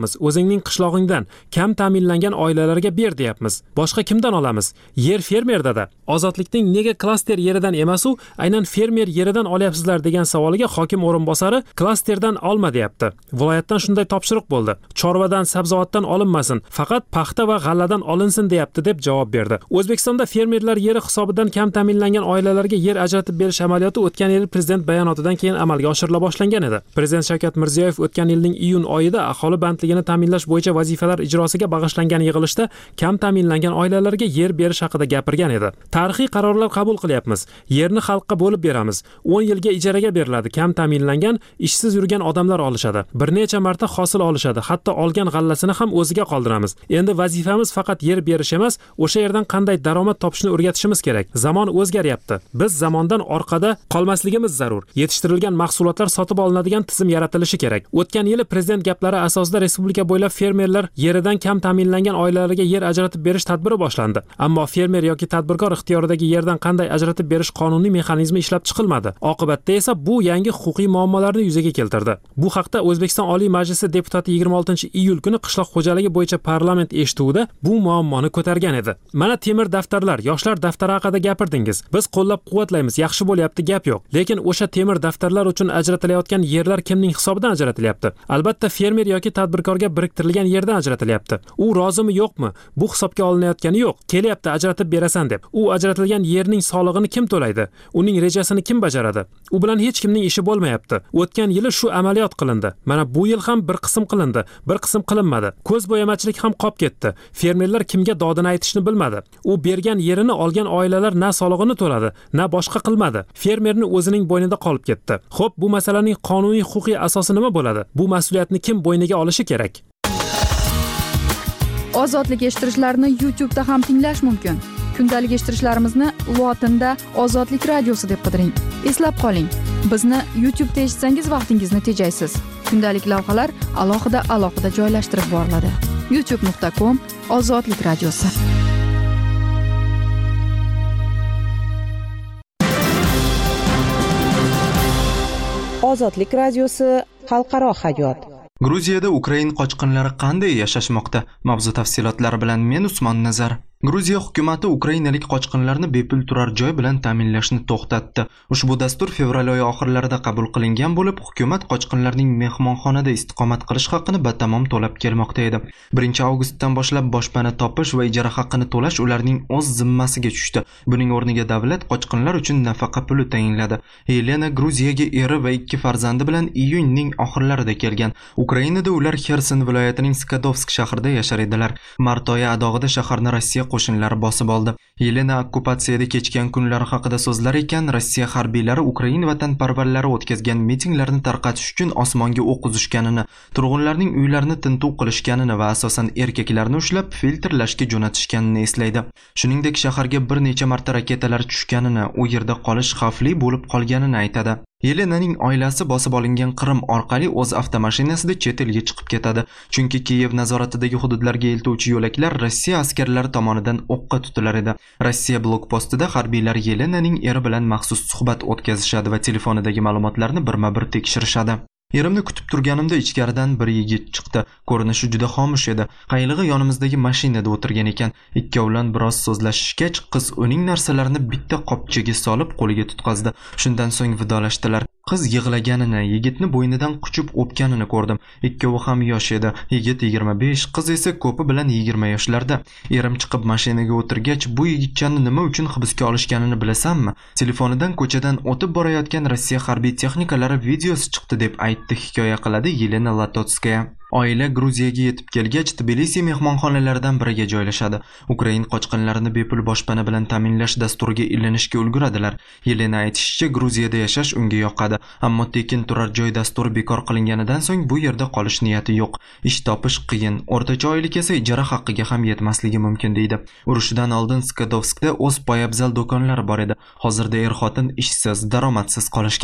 deyapmiz, o'zingning qishlog'ingdan kam ta'minlangan oilalarga ber deyapmiz. Boshqa kimdan olamiz? Yer fermerdada. Ozodlikning nega klaster yeridan emas u, aynan fermer yeridan olyapsizlar degan savoliga hokim o'rinbosari klasterdan olma deyapti. Viloyatdan shunday topshiriq bo'ldi. Chorvadan, sabzavotdan olinmasin, faqat paxta va g'alladan olinsin deyapti deb javob berdi. O'zbekistonda fermerlar yeri hisobidan kam ta'minlangan oilalarga yer ajratib berish amaliyoti o'tgan yil prezident bayonotidan keyin amalga oshirila boshlangan edi. Prezident Shavkat Mirziyoyev o'tgan yilning iyun oyida aholi bandligini ta'minlash bo'yicha vazifalar ijrosiga bag'ishlangan yig'ilishda kam ta'minlangan oilalarga yer berish haqida gapirgan edi. Tarixiy qarorlar qabul qilyapmiz. Yerni xalqqa bo'lib beramiz. o'n yilga ijaraga beriladi. Kam ta'minlangan, ishsiz yurgan odamlar olishadi. Bir necha marta hosil olishadi. Hatto olgan g'allasini ham o'ziga qoldiramiz. Endi vazifamiz faqat yer berish emas, o'sha yerdan qanday daromad topishni o'rgatishimiz kerak. Zamon o'zgaryapti. Biz zamondan orqada qolmasligimiz zarur. Yetishtirilgan mahsulotlar sotib olinadigan tizim yaratilishi kerak. O'tgan yili prezident gaplari asosida respublika bo'ylab fermerlar yeridan kam ta'minlangan oilalarga yer ajratib berish tadbiri boshlandi. Ammo fermer yoki tadbirkor ixtiyoridagi yerdan qanday ajratib berish qonuniy mexanizmi ishlab chiqilmadi. Oqibatda esa bu yangi huquqiy muammolarni yuzaga keltirdi. Bu haqda O'zbekiston Oliy Majlisi deputati yigirma oltinchi iyul kuni qishloq xo'jaligi bo'yicha parlament eshituvida bu muammoni ko'targan edi. Mana temir daftarlar, yoshlar daftari haqida gapirdingiz. Biz qo'llab-quvvatlaymiz, yaxshi bo'lyapti, gap yo'q. Lekin o'sha temir daftarlar uchun ajratilayotgan yerlar kimning hisobidan ajratilyapti? Albatta fermer yoki tadbirkorga biriktirilgan yerdan ajratilyapti. U rozimi yo'qmi? Bu hisobga olinayotgani yo'q. Kelyapti ajratib berasan deb. U ajratilgan yerning solig'ini kim to'laydi? Uning rejasini kim bajaradi? U bilan hech kimning ishi bo'lmayapti. O'tgan yili shu amaliyot qilindi. Mana bu yil ham bir qism qilindi, bir qism qilinmadi. Ko'z bo'yamachilik ham qolib ketdi. Fermerlar kimga dodini aytishni bilmadi. U bergan yerini olgan oilalar na solig'ini to'ladi, na boshqa qilmadi. Fermerni o'zining bo'ynida qolib ketdi. Xo'p, bu masalaning qonuniy huquqiy asosi nima bo'ladi? Bu mas'uliyatni kim bo'yniga olishi kerak? Ozodlik eshittirishlarni YouTube da ham tinglash mumkin. Kundalik eshittirishlarimizni lotinda Ozodlik radiosi deb qidiring. Eslab qoling, bizni YouTube da eshitsangiz vaqtingizni tejaysiz. Kundalik lavhalar alohida alohida joylashtirib boriladi. youtube nuqta com Ozodlik radiosi. Ozodlik radiosi xalqaro hayot. Gruziyada Ukrain qochqinlari qanday yashashmoqda? Mavzu tafsilotlari bilan men Usmon Nazar. Gruziya hukumati ukrainalik qochqinlarni bepul turar joy bilan ta'minlashni to'xtatdi. Ushbu dastur fevral oyi oxirlarida qabul qilingan bo'lib, hukumat qochqinlarning mehmonxonada istiqomat qilish haqqini batamom to'lab kelmoqda edi. birinchi avgustdan boshlab boshpana topish va ijara haqqini to'lash ularning o'z zimmasiga tushdi. Buning o'rniga davlat qochqinlar uchun nafaqa puli tayinladi. Yelena Gruziyaga eri va ikki farzandi bilan iyunning oxirlarida kelgan. Ukrainada ular Xerson viloyatining Skadovsk shahrida yashar edilar. Mart oyi adog'ida shaharni Rossiya qo'shinlari bosib oldi. Yelena okkupatsiyada kechgan kunlari haqida so'zlar ekan, Rossiya harbiylari Ukrain vatanparvarlari o'tkazgan mitinglarni tarqatish uchun osmonga o'q uzishganini, turg'unlarning uylarini tintuv qilishganini va asosan erkaklarni ushlab filtrlashga jo'natishganini eslaydi. Shuningdek, shaharga bir necha marta raketalar tushganini, u yerda qolish xavfli bo'lib qolganini aytadi. Yelenaning oilasi bosib olingan Qrim orqali o'z avtomashinasida chet elga chiqib ketadi, chunki Kiyev nazoratidagi hududlarga eltuvchi yo'laklar Rossiya askarlari tomonidan o'qqa tutilar edi. Rossiya blokpostida harbiylar Yelenaning eri bilan maxsus suhbat o'tkazishadi va telefonidagi ma'lumotlarni birma-bir tekshirishadi. Erimni kutib turganimda ichkaridan bir yigit chiqdi. Ko'rinishi juda xomush edi. Qaylig'i yonimizdagi mashinada o'tirgan ekan. Ikkovlan biroz so'zlashishgach, qiz uning narsalarini bitta qopchaga solib qo'liga tutqazdi. Shundan so'ng vidolashdilar. Qiz yig'laganini, yigitni bo'ynidan quchib o'pganini ko'rdim. Ikkovi ham yosh edi. Yigit yigirma besh, qiz esa ko'pi bilan yigirma yoshlarda. Erim chiqib mashinaga o'tirgach, bu yigitchani nima uchun hibsga olishganini bilasanmi? Telefonidan ko'chadan o'tib borayotgan Rossiya harbiy texnikalari videosi chiqdi deb aytdi, hikoya qiladi Yelena Latotskaya. Oila Gruziyaga yetib kelgach, Tbilisi mehmonxonalaridan biriga joylashadi. Ukrain qochqinlarini bepul boshpana bilan ta'minlash dasturiga ilinishga ulguradilar. Yelena aytishicha, Gruziyada yashash unga yoqadi, ammo tekin turar joy dasturi bekor qilinganidan so'ng bu yerda qolish niyati yo'q. Ish topish qiyin. O'rtacha oylik esa ijara haqqiga ham yetmasligi mumkin deydi. Urushdan oldin Skadovskda o'z poyabzal do'konlari bor edi. Hozirda er-xotin ishsiz, daromadsiz qolishgan.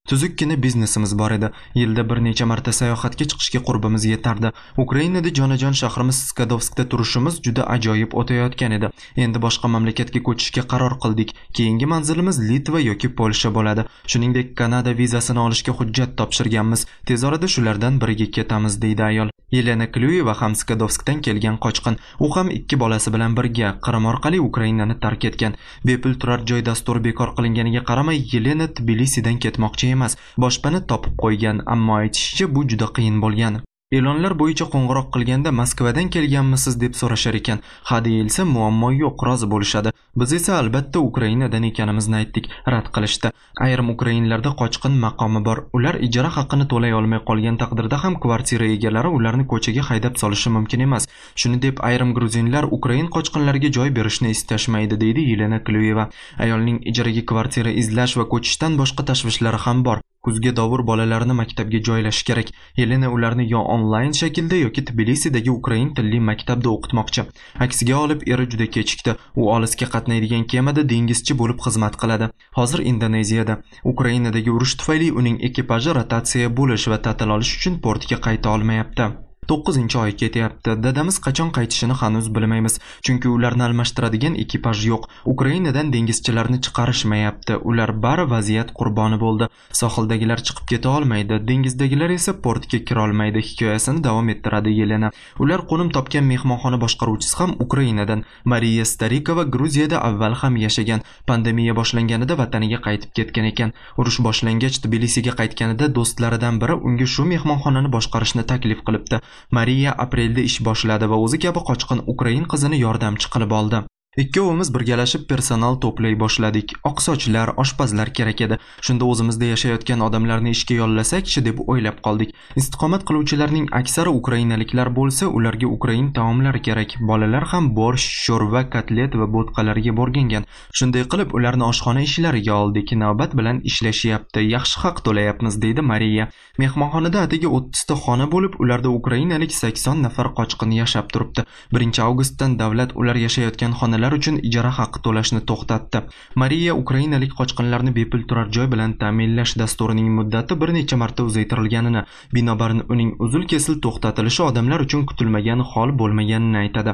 Tuzukkina biznesimiz bor edi. Yilda bir necha marta sayohatga chiqishga qurbimiz yetardi. Ukrainada jonajon shahrimiz Skadovskda turishimiz juda ajoyib o'tayotgan edi. Endi boshqa mamlakatga ko'chishga qaror qildik. Keyingi manzilimiz Litva yoki Polsha bo'ladi. Shuningdek, Kanada vizasini olishga hujjat topshirganmiz. Tez orada shulardan biriga ketamiz, deydi ayol. Yelena Klyuyeva ham Skadovskdan kelgan qochqin. U ham ikki bolasi bilan birga Qrim orqali Ukrainani tark etgan. Bepul turar joy dasturi bekor qilinganiga qaramay, Yelena Tbilisidan ketmoqchi emas, boshpana topib qo'ygan, ammo aytishicha bu juda qiyin bo'lgan. E'lonlar bo'yicha qo'ng'iroq qilganda Moskvadan kelganmisiz deb so'rashar ekan. Ha deyilsa muammo yo'q, rozi bo'lishadi. Biz esa albatta Ukrainadan ekanimizni aytdik, rad qilishdi. Ayrim ukrainlarda qochqin maqomi bor. Ular ijara haqini to'lay olmay qolgan taqdirda ham kvartira egalari ularni ko'chaga haydab solishi mumkin emas. Shuni deb ayrim gruzinlar Ukrain qochqinlariga joy berishni istashmaydi, deydi Yelena Klyuyeva. Ayolning ijaraga kvartira izlash va ko'chishdan boshqa tashvishlari ham bor. Kuzga dovur bolalarini maktabga joylash kerak. Yelena ularni yo onlayn shaklda yoki Tbilisidagi ukrain tilli maktabda o'qitmoqchi. Aksiga olib eri juda kechikdi. U olisga qatnaydigan kemada dengizchi bo'lib xizmat qiladi. Hozir Indoneziyada. Ukrainadagi urush tufayli uning ekipaji rotatsiya bo'lish va ta'til olish uchun portga qayta olmayapti. to'qqizinchi oy ketyapti. Dadamiz qachon qaytishini hanuz bilmaymiz, chunki ularni almashtiradigan ekipaj yo'q. Ukrainadan dengizchilarni chiqarishmayapti. Ular bari vaziyat qurboni bo'ldi. Sohildagilar chiqib keta olmaydi, dengizdagilar esa portga kira olmaydi, hikoyasini davom ettiradi Yelena. Ular qo'nim topgan mehmonxona boshqaruvchisi ham Ukrainadan. Mariya Starikova Gruziyada avval ham yashagan. Pandemiya boshlanganida vataniga qaytib ketgan ekan. Urush boshlangach Tbilisiga qaytganida do'stlaridan biri unga shu mehmonxonani boshqarishni taklif qilibdi. Mariya aprelda ish boshladi va o'zi kabi qochqin ukrain qizini yordamchi qilib oldi. Ikkovimiz birgalashib personal to'play boshladik. Oqsochlar, oshpazlar kerak edi. Shunda o'zimizda yashayotgan odamlarni ishga yollasak-chi deb o'ylab qoldik. Istiqomat qiluvchilarning aksari ukrainaliklar bo'lsa, ularga ukrain taomlari kerak. Bolalar ham borsh, sho'rva, kotlet va bo'tqalarga borgangan. Shunday qilib ularni oshxona ishlariga oldik. Navbat bilan ishlashyapti. Yaxshi haq to'layapmiz, deydi Mariya. Mehmonxonada atigi o'ttiz ta xona bo'lib, ularda ukrainalik sakson nafar qochqin yashab turibdi. birinchi avgustdan davlat ular yashayotgan xonalar uchun ijara haqqi to'lashni to'xtatdi. Mariya ukrainalik qochqinlarni bepul turar joy bilan ta'minlash dasturining muddati bir necha marta uzaytirilganini, binobarin uning uzil-kesil to'xtatilishi odamlar uchun kutilmagan hol bo'lmaganini aytadi.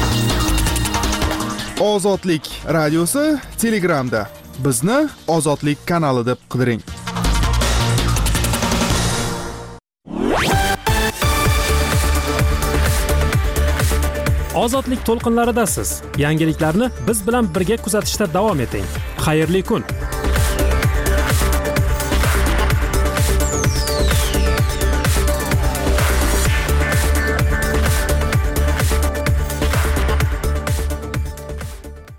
Ozodlik radiosi Telegramda. Bizni Ozodlik kanali deb qidiring. Ozodlik to'lqinlaridasiz. Yangiliklarni biz bilan birga kuzatishda davom eting. Xayrli kun.